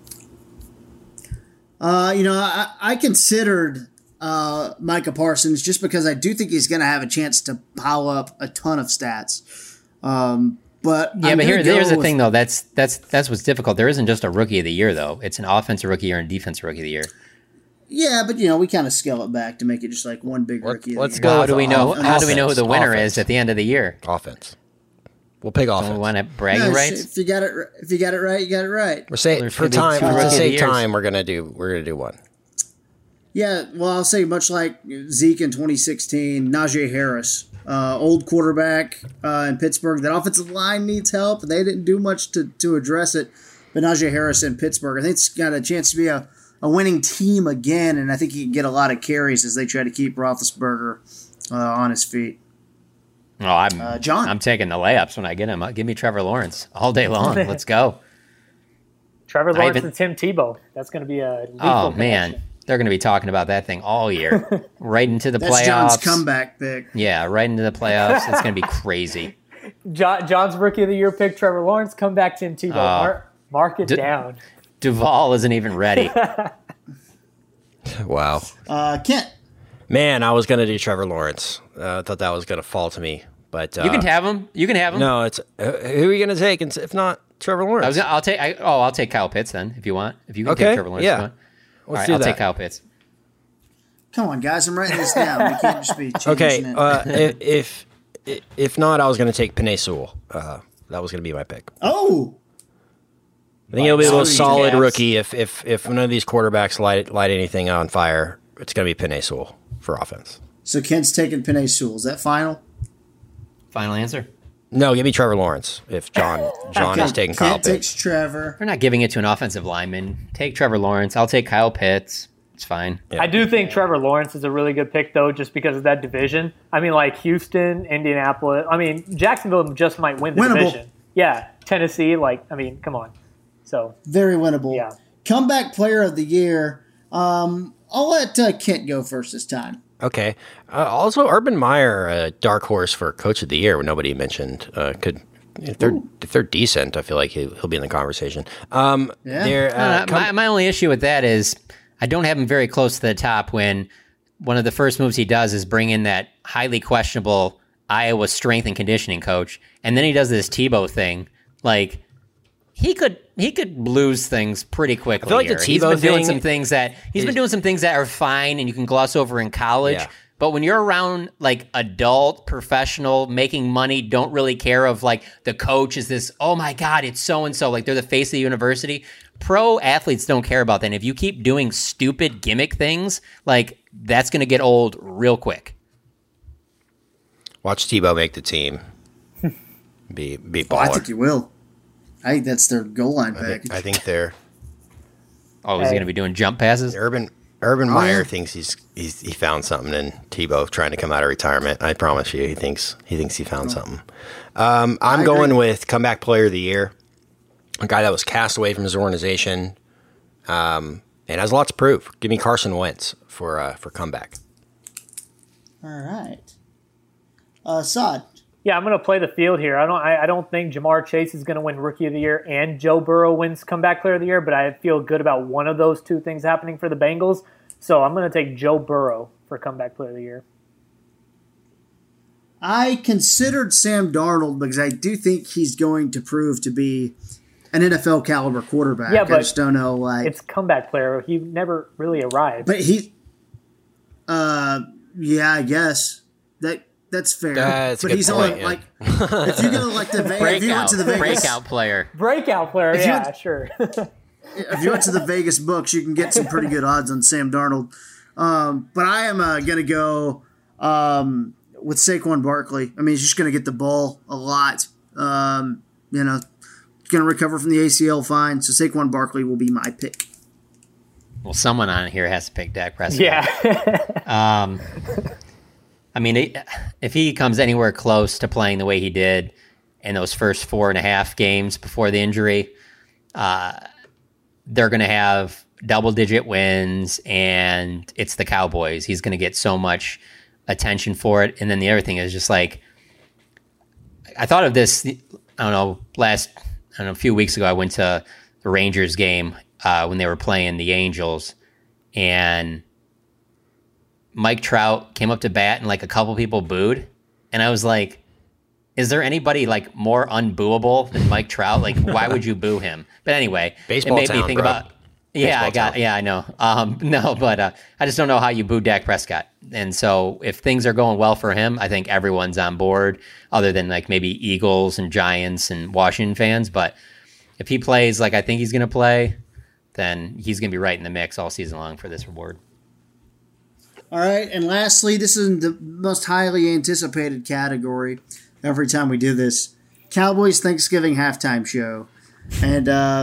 I considered Micah Parsons just because I do think he's going to have a chance to pile up a ton of stats. But here's the thing though. That's what's difficult. There isn't just a rookie of the year though. It's an offensive rookie year and defensive rookie of the year. Yeah, but we kind of scale it back to make it just like one big rookie. Let's go. How do we know who the winner is at the end of the year? Offense. We'll pick offense. Don't we want to bragging rights? If you got it right, you got it right. We're saying for time to save time, we're gonna do one. Yeah, well, I'll say much like Zeke in 2016, Najee Harris, old quarterback in Pittsburgh. That offensive line needs help. They didn't do much to address it. But Najee Harris in Pittsburgh, I think it's got a chance to be a winning team again, and I think he can get a lot of carries as they try to keep Roethlisberger on his feet. Oh, John. I'm taking the layups when I get him. Give me Trevor Lawrence all day long. Let's go. Trevor Lawrence and Tim Tebow. That's going to be a lethal man. connection. They're going to be talking about that thing all year. Right into the playoffs. John's comeback pick. Yeah, right into the playoffs. It's going to be crazy. John's rookie of the year pick, Trevor Lawrence. Comeback Tim Tebow. Mark it down. Duval isn't even ready. Wow. Kent. Man, I was going to do Trevor Lawrence. I thought that was going to fall to me. But you can have him. You can have him. No, it's who are you going to take? If not Trevor Lawrence, I'll take Kyle Pitts then if you want. If you can take Trevor Lawrence, yeah. All right, I'll take Kyle Pitts. Come on, guys, I'm writing this down. We can't just be changing it. If not, I was going to take Penei Sewell. That was going to be my pick. Oh. I think he'll be a little solid rookie. If none of these quarterbacks light anything on fire, it's going to be Penei Sewell for offense. So Kent's taking Penei Sewell. Is that final? Final answer? No, give me Trevor Lawrence. If John is taking Kyle Pitts. Takes Trevor. We're not giving it to an offensive lineman. Take Trevor Lawrence. I'll take Kyle Pitts. It's fine. Yeah. I do think Trevor Lawrence is a really good pick, though, just because of that division. I mean, like Houston, Indianapolis. I mean, Jacksonville just might win the division. Yeah, Tennessee. Come on. So very winnable. Yeah. Comeback player of the year. I'll let Kent go first this time. Okay. Also, Urban Meyer, dark horse for coach of the year. Nobody mentioned. If they're decent, I feel like he'll be in the conversation. My only issue with that is I don't have him very close to the top when one of the first moves he does is bring in that highly questionable Iowa strength and conditioning coach, and then he does this Tebow thing. Like he could lose things pretty quickly. I feel like here. the Tebow He's been doing thing some things that been doing some things that are fine and you can gloss over in college. Yeah. But when you're around like adult, professional, making money, don't really care of like the coach is this, oh my God, it's so-and-so, like they're the face of the university. Pro athletes don't care about that. And if you keep doing stupid gimmick things, like that's going to get old real quick. Watch Tebow make the team. Be baller. Oh, I think he will. I think that's their goal line package. I think they're. Oh, is he going to be doing jump passes? Urban Meyer thinks he found something in Tebow trying to come out of retirement. I promise you, he thinks he found something. I'm going with comeback player of the year, a guy that was cast away from his organization, and has lots to prove. Give me Carson Wentz for comeback. All right, Saad. Yeah, I'm going to play the field here. I don't think Jamar Chase is going to win Rookie of the Year and Joe Burrow wins Comeback Player of the Year, but I feel good about one of those two things happening for the Bengals. So I'm going to take Joe Burrow for Comeback Player of the Year. I considered Sam Darnold because I do think he's going to prove to be an NFL caliber quarterback. Yeah, but I just don't know. It's Comeback Player. He never really arrived. But yeah, I guess that's fair. That's but a good he's point, only like if you go to like the if you went to the Vegas breakout player, sure. If you went to the Vegas books, you can get some pretty good odds on Sam Darnold. But I am going to go with Saquon Barkley. I mean, he's just going to get the ball a lot. Going to recover from the ACL fine. So Saquon Barkley will be my pick. Well, someone on here has to pick Dak Prescott. Yeah. I mean, if he comes anywhere close to playing the way he did in those first 4.5 games before the injury, they're going to have double-digit wins, and it's the Cowboys. He's going to get so much attention for it. And then the other thing is just like, I thought of this, a few weeks ago, I went to the Rangers game when they were playing the Angels, and Mike Trout came up to bat and like a couple people booed. And I was like, is there anybody like more unbooable than Mike Trout? Like, why would you boo him? But anyway, Baseball it made town, me think bro. about, I know. I just don't know how you boo Dak Prescott. And so if things are going well for him, I think everyone's on board, other than like maybe Eagles and Giants and Washington fans. But if he plays like I think he's going to play, then he's going to be right in the mix all season long for this reward. All right, and lastly, this is the most highly anticipated category every time we do this. Cowboys Thanksgiving halftime show. And,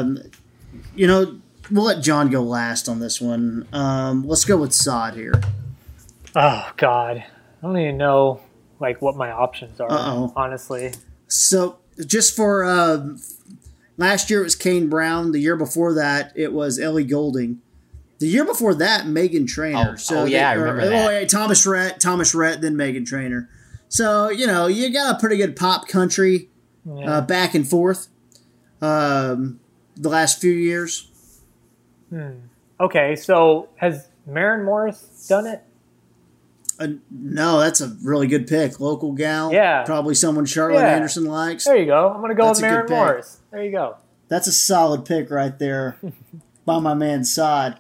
we'll let John go last on this one. Let's go with Saad here. Oh, God. I don't even know, what my options are, honestly. So, just for last year, it was Kane Brown. The year before that, it was Ellie Goulding. The year before that, Megan Trainor. I remember that. Oh, yeah, Thomas Rhett, then Megan Trainor. So, you got a pretty good pop country back and forth the last few years. Okay, so has Maren Morris done it? No, that's a really good pick. Local gal. Yeah. Probably someone Charlotte Anderson likes. There you go. I'm going to go That's with a good Maren pick. Morris. There you go. That's a solid pick right there by my man Saad.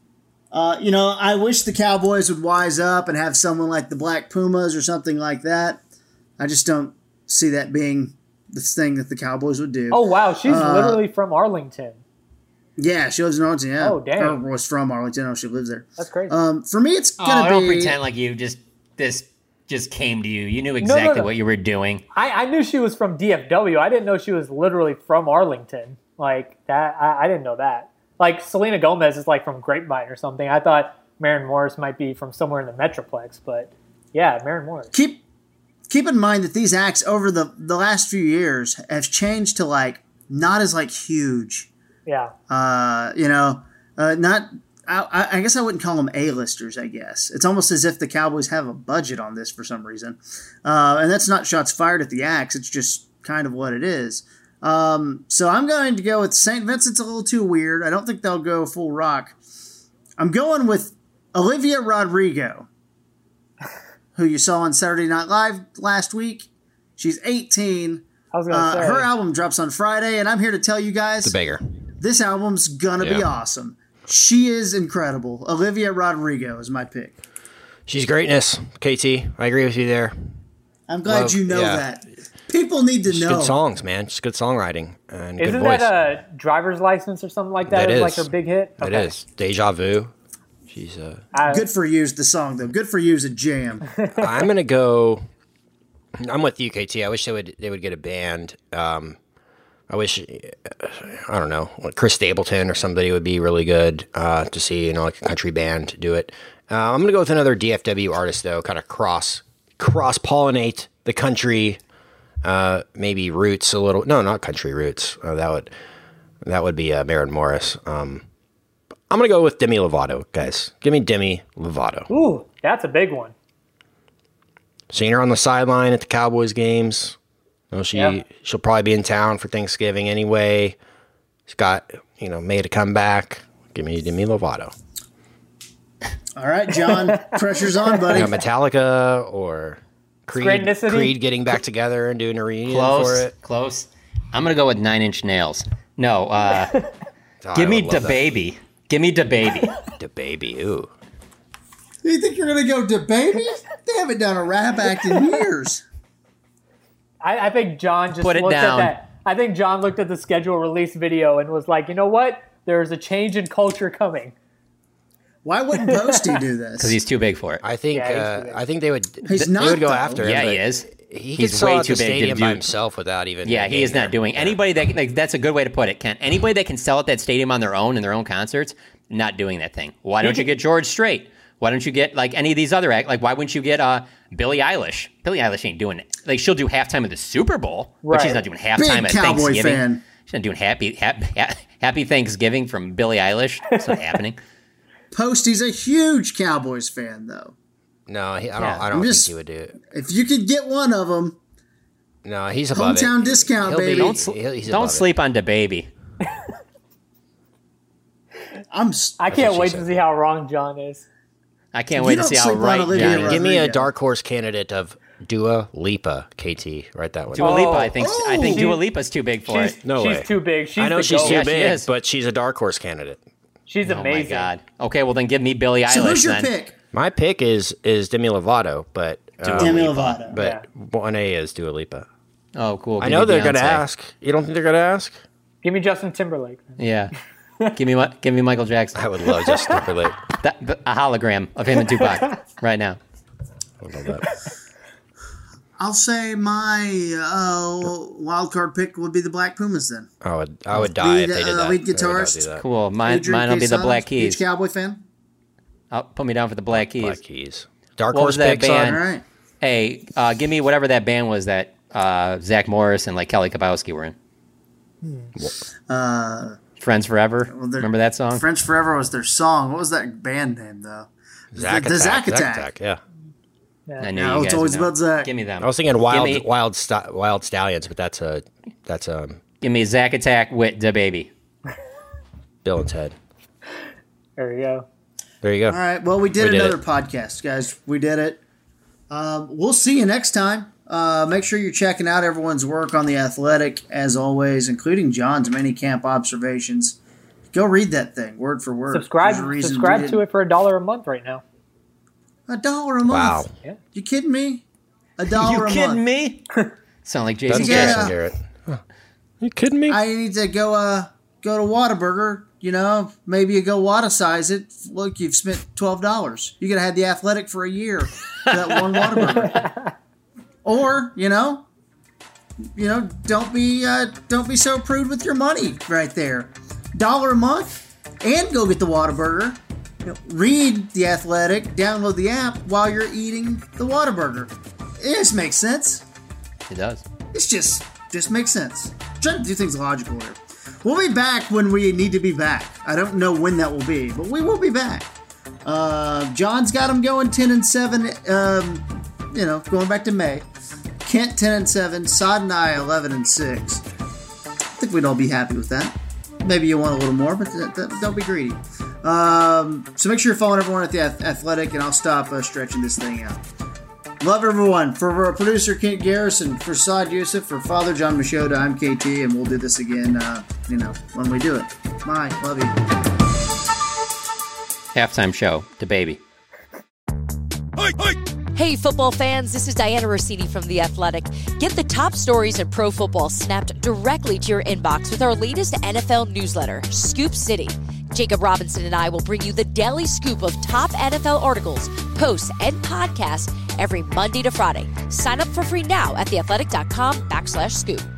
I wish the Cowboys would wise up and have someone like the Black Pumas or something like that. I just don't see that being the thing that the Cowboys would do. Oh, wow. She's literally from Arlington. Yeah, she lives in Arlington, yeah. Oh, dang. Or was from Arlington. Oh, she lives there. That's crazy. For me, it's going to be... Don't pretend like this just came to you. You knew exactly what you were doing. I knew she was from DFW. I didn't know she was literally from Arlington. Like, that, I didn't know that. Like, Selena Gomez is, from Grapevine or something. I thought Maren Morris might be from somewhere in the Metroplex. But, yeah, Maren Morris. Keep in mind that these acts over the last few years have changed to, not as, huge. Yeah. Not... I guess I wouldn't call them A-listers, I guess. It's almost as if the Cowboys have a budget on this for some reason. And that's not shots fired at the acts. It's just kind of what it is. So I'm going to go with St. Vincent's a little too weird. I don't think they'll go full rock. I'm going with Olivia Rodrigo, who you saw on Saturday Night Live last week. She's 18. I was going to say. Her album drops on Friday, and I'm here to tell you guys, The Beggar. This album's going to be awesome. She is incredible. Olivia Rodrigo is my pick. She's greatness, KT. I agree with you there. I'm glad you know that. People need to know. Good songs, man. Just good songwriting and Isn't good voice. that a driver's license or something like that? That Is is. her big hit? It is. Deja Vu. She's Good for You's the song, though. Good for You's a jam. I'm going to go... I'm with you, KT. I wish they would get a band. I wish, I don't know, Chris Stapleton or somebody would be really good to see, a country band do it. I'm going to go with another DFW artist, though, kind of cross-pollinate the country, maybe roots a little. No, not country roots. That would be Maren Morris. I'm going to go with Demi Lovato, guys. Give me Demi Lovato. Ooh, that's a big one. Seen her on the sideline at the Cowboys games. She'll probably be in town for Thanksgiving anyway. She's got, made a comeback. Give me Demi Lovato. All right, John. Pressure's on, buddy. Metallica or Creed getting back together and doing a reunion for it. Close. I'm going to go with 9 Inch Nails. No, give me DaBaby. Give me DaBaby. DaBaby, ooh. You think you're going to go DaBaby? They haven't done a rap act in years. I think John just Put it looked down. at that. I think John looked at the schedule release video and was like, you know what? There's a change in culture coming. Why wouldn't Posty do this? Because he's too big for it. I think I think they would. He's they not, would go though. after him. Yeah, but he is. He's way way too too big to stadium by do- himself without even. Yeah, he is not doing anybody that that's a good way to put it, Ken. Anybody that can sell at that stadium on their own in their own concerts, not doing that thing. Why don't you get George Strait? Why don't you get like any of these other like? Why wouldn't you get Billie Eilish? Billie Eilish ain't doing it. Like she'll do halftime of the Super Bowl, but she's not doing halftime at Thanksgiving. Fan. She's not doing happy Thanksgiving from Billie Eilish. It's not happening. Posty's a huge Cowboys fan, though. No, I don't think he would do it. If you could get one of them. No, he's above hometown discount, baby. Don't sleep on DaBaby. I can't wait to see how wrong John is. I can't wait to see how right John is. Give me a dark horse candidate of Dua Lipa, KT. Write that one. Dua Lipa, I think Dua Lipa's too big for it. No way. She's too big. I know she's too big, but she's a dark horse candidate. She's amazing. Oh my God. Okay, well then give me Billie Eilish. So who's your then. pick? My pick is Demi Lovato, but Demi Lovato. But 1A is Dua Lipa. Oh, cool. I know they're going to ask. You don't think they're going to ask? Give me Justin Timberlake. Yeah. Give me Michael Jackson. I would love Justin Timberlake. A hologram of him and Tupac right now. I would love that. I'll say my wild card pick would be the Black Pumas then. I would die if they did that. Lead guitarist. Cool. Mine will be the Black Keys. Huge Cowboy fan? Put me down for the Black Keys. Black Keys. Dark horse picks band? All right. Hey, give me whatever that band was that Zach Morris and like Kelly Kapowski were in. Friends Forever. Remember that song? Friends Forever was their song. What was that band name though? Zack the Zack Attack. Zack Attack. Yeah. I knew you it's always about Zach. Give me them. I was thinking Wild Stallions, but that's give me Zack Attack with DaBaby. Bill and Ted. There you go. There you go. All right. Well, we did another podcast, guys. We did it. We'll see you next time. Make sure you're checking out everyone's work on The Athletic, as always, including John's mini camp observations. Go read that thing, word for word. Subscribe to it for $1 a month right now. $1 a month? Wow. Yeah. You kidding me? $1 a month. You kidding me? Sound like Jason Jackson Garrett. You kidding me? I need to go to Whataburger. You know, maybe you go Whata-size it. Look, you've spent $12. You could have had The Athletic for a year for that one Whataburger. Or, don't be so prude with your money right there. $1 a month and go get the Whataburger. Read The Athletic, download the app while you're eating the Whataburger. It just makes sense. It does. It's just makes sense. I'm trying to do things logical here. We'll be back when we need to be back. I don't know when that will be, but we will be back. John's got them going 10-7. Going back to May. Kent 10-7. Sod and I 11-6. I think we'd all be happy with that. Maybe you want a little more, but don't be greedy. So make sure you're following everyone at The Athletic, and I'll stop stretching this thing out. Love everyone. For our producer, Kent Garrison, for Saad Youssef, for Father John Machota, I'm KT, and we'll do this again, when we do it. Bye. Love you. Halftime show, DaBaby. Hey, football fans, this is Diana Rossini from The Athletic. Get the top stories in pro football snapped directly to your inbox with our latest NFL newsletter, Scoop City. Jacob Robinson and I will bring you the daily scoop of top NFL articles, posts, and podcasts every Monday to Friday. Sign up for free now at theathletic.com/scoop.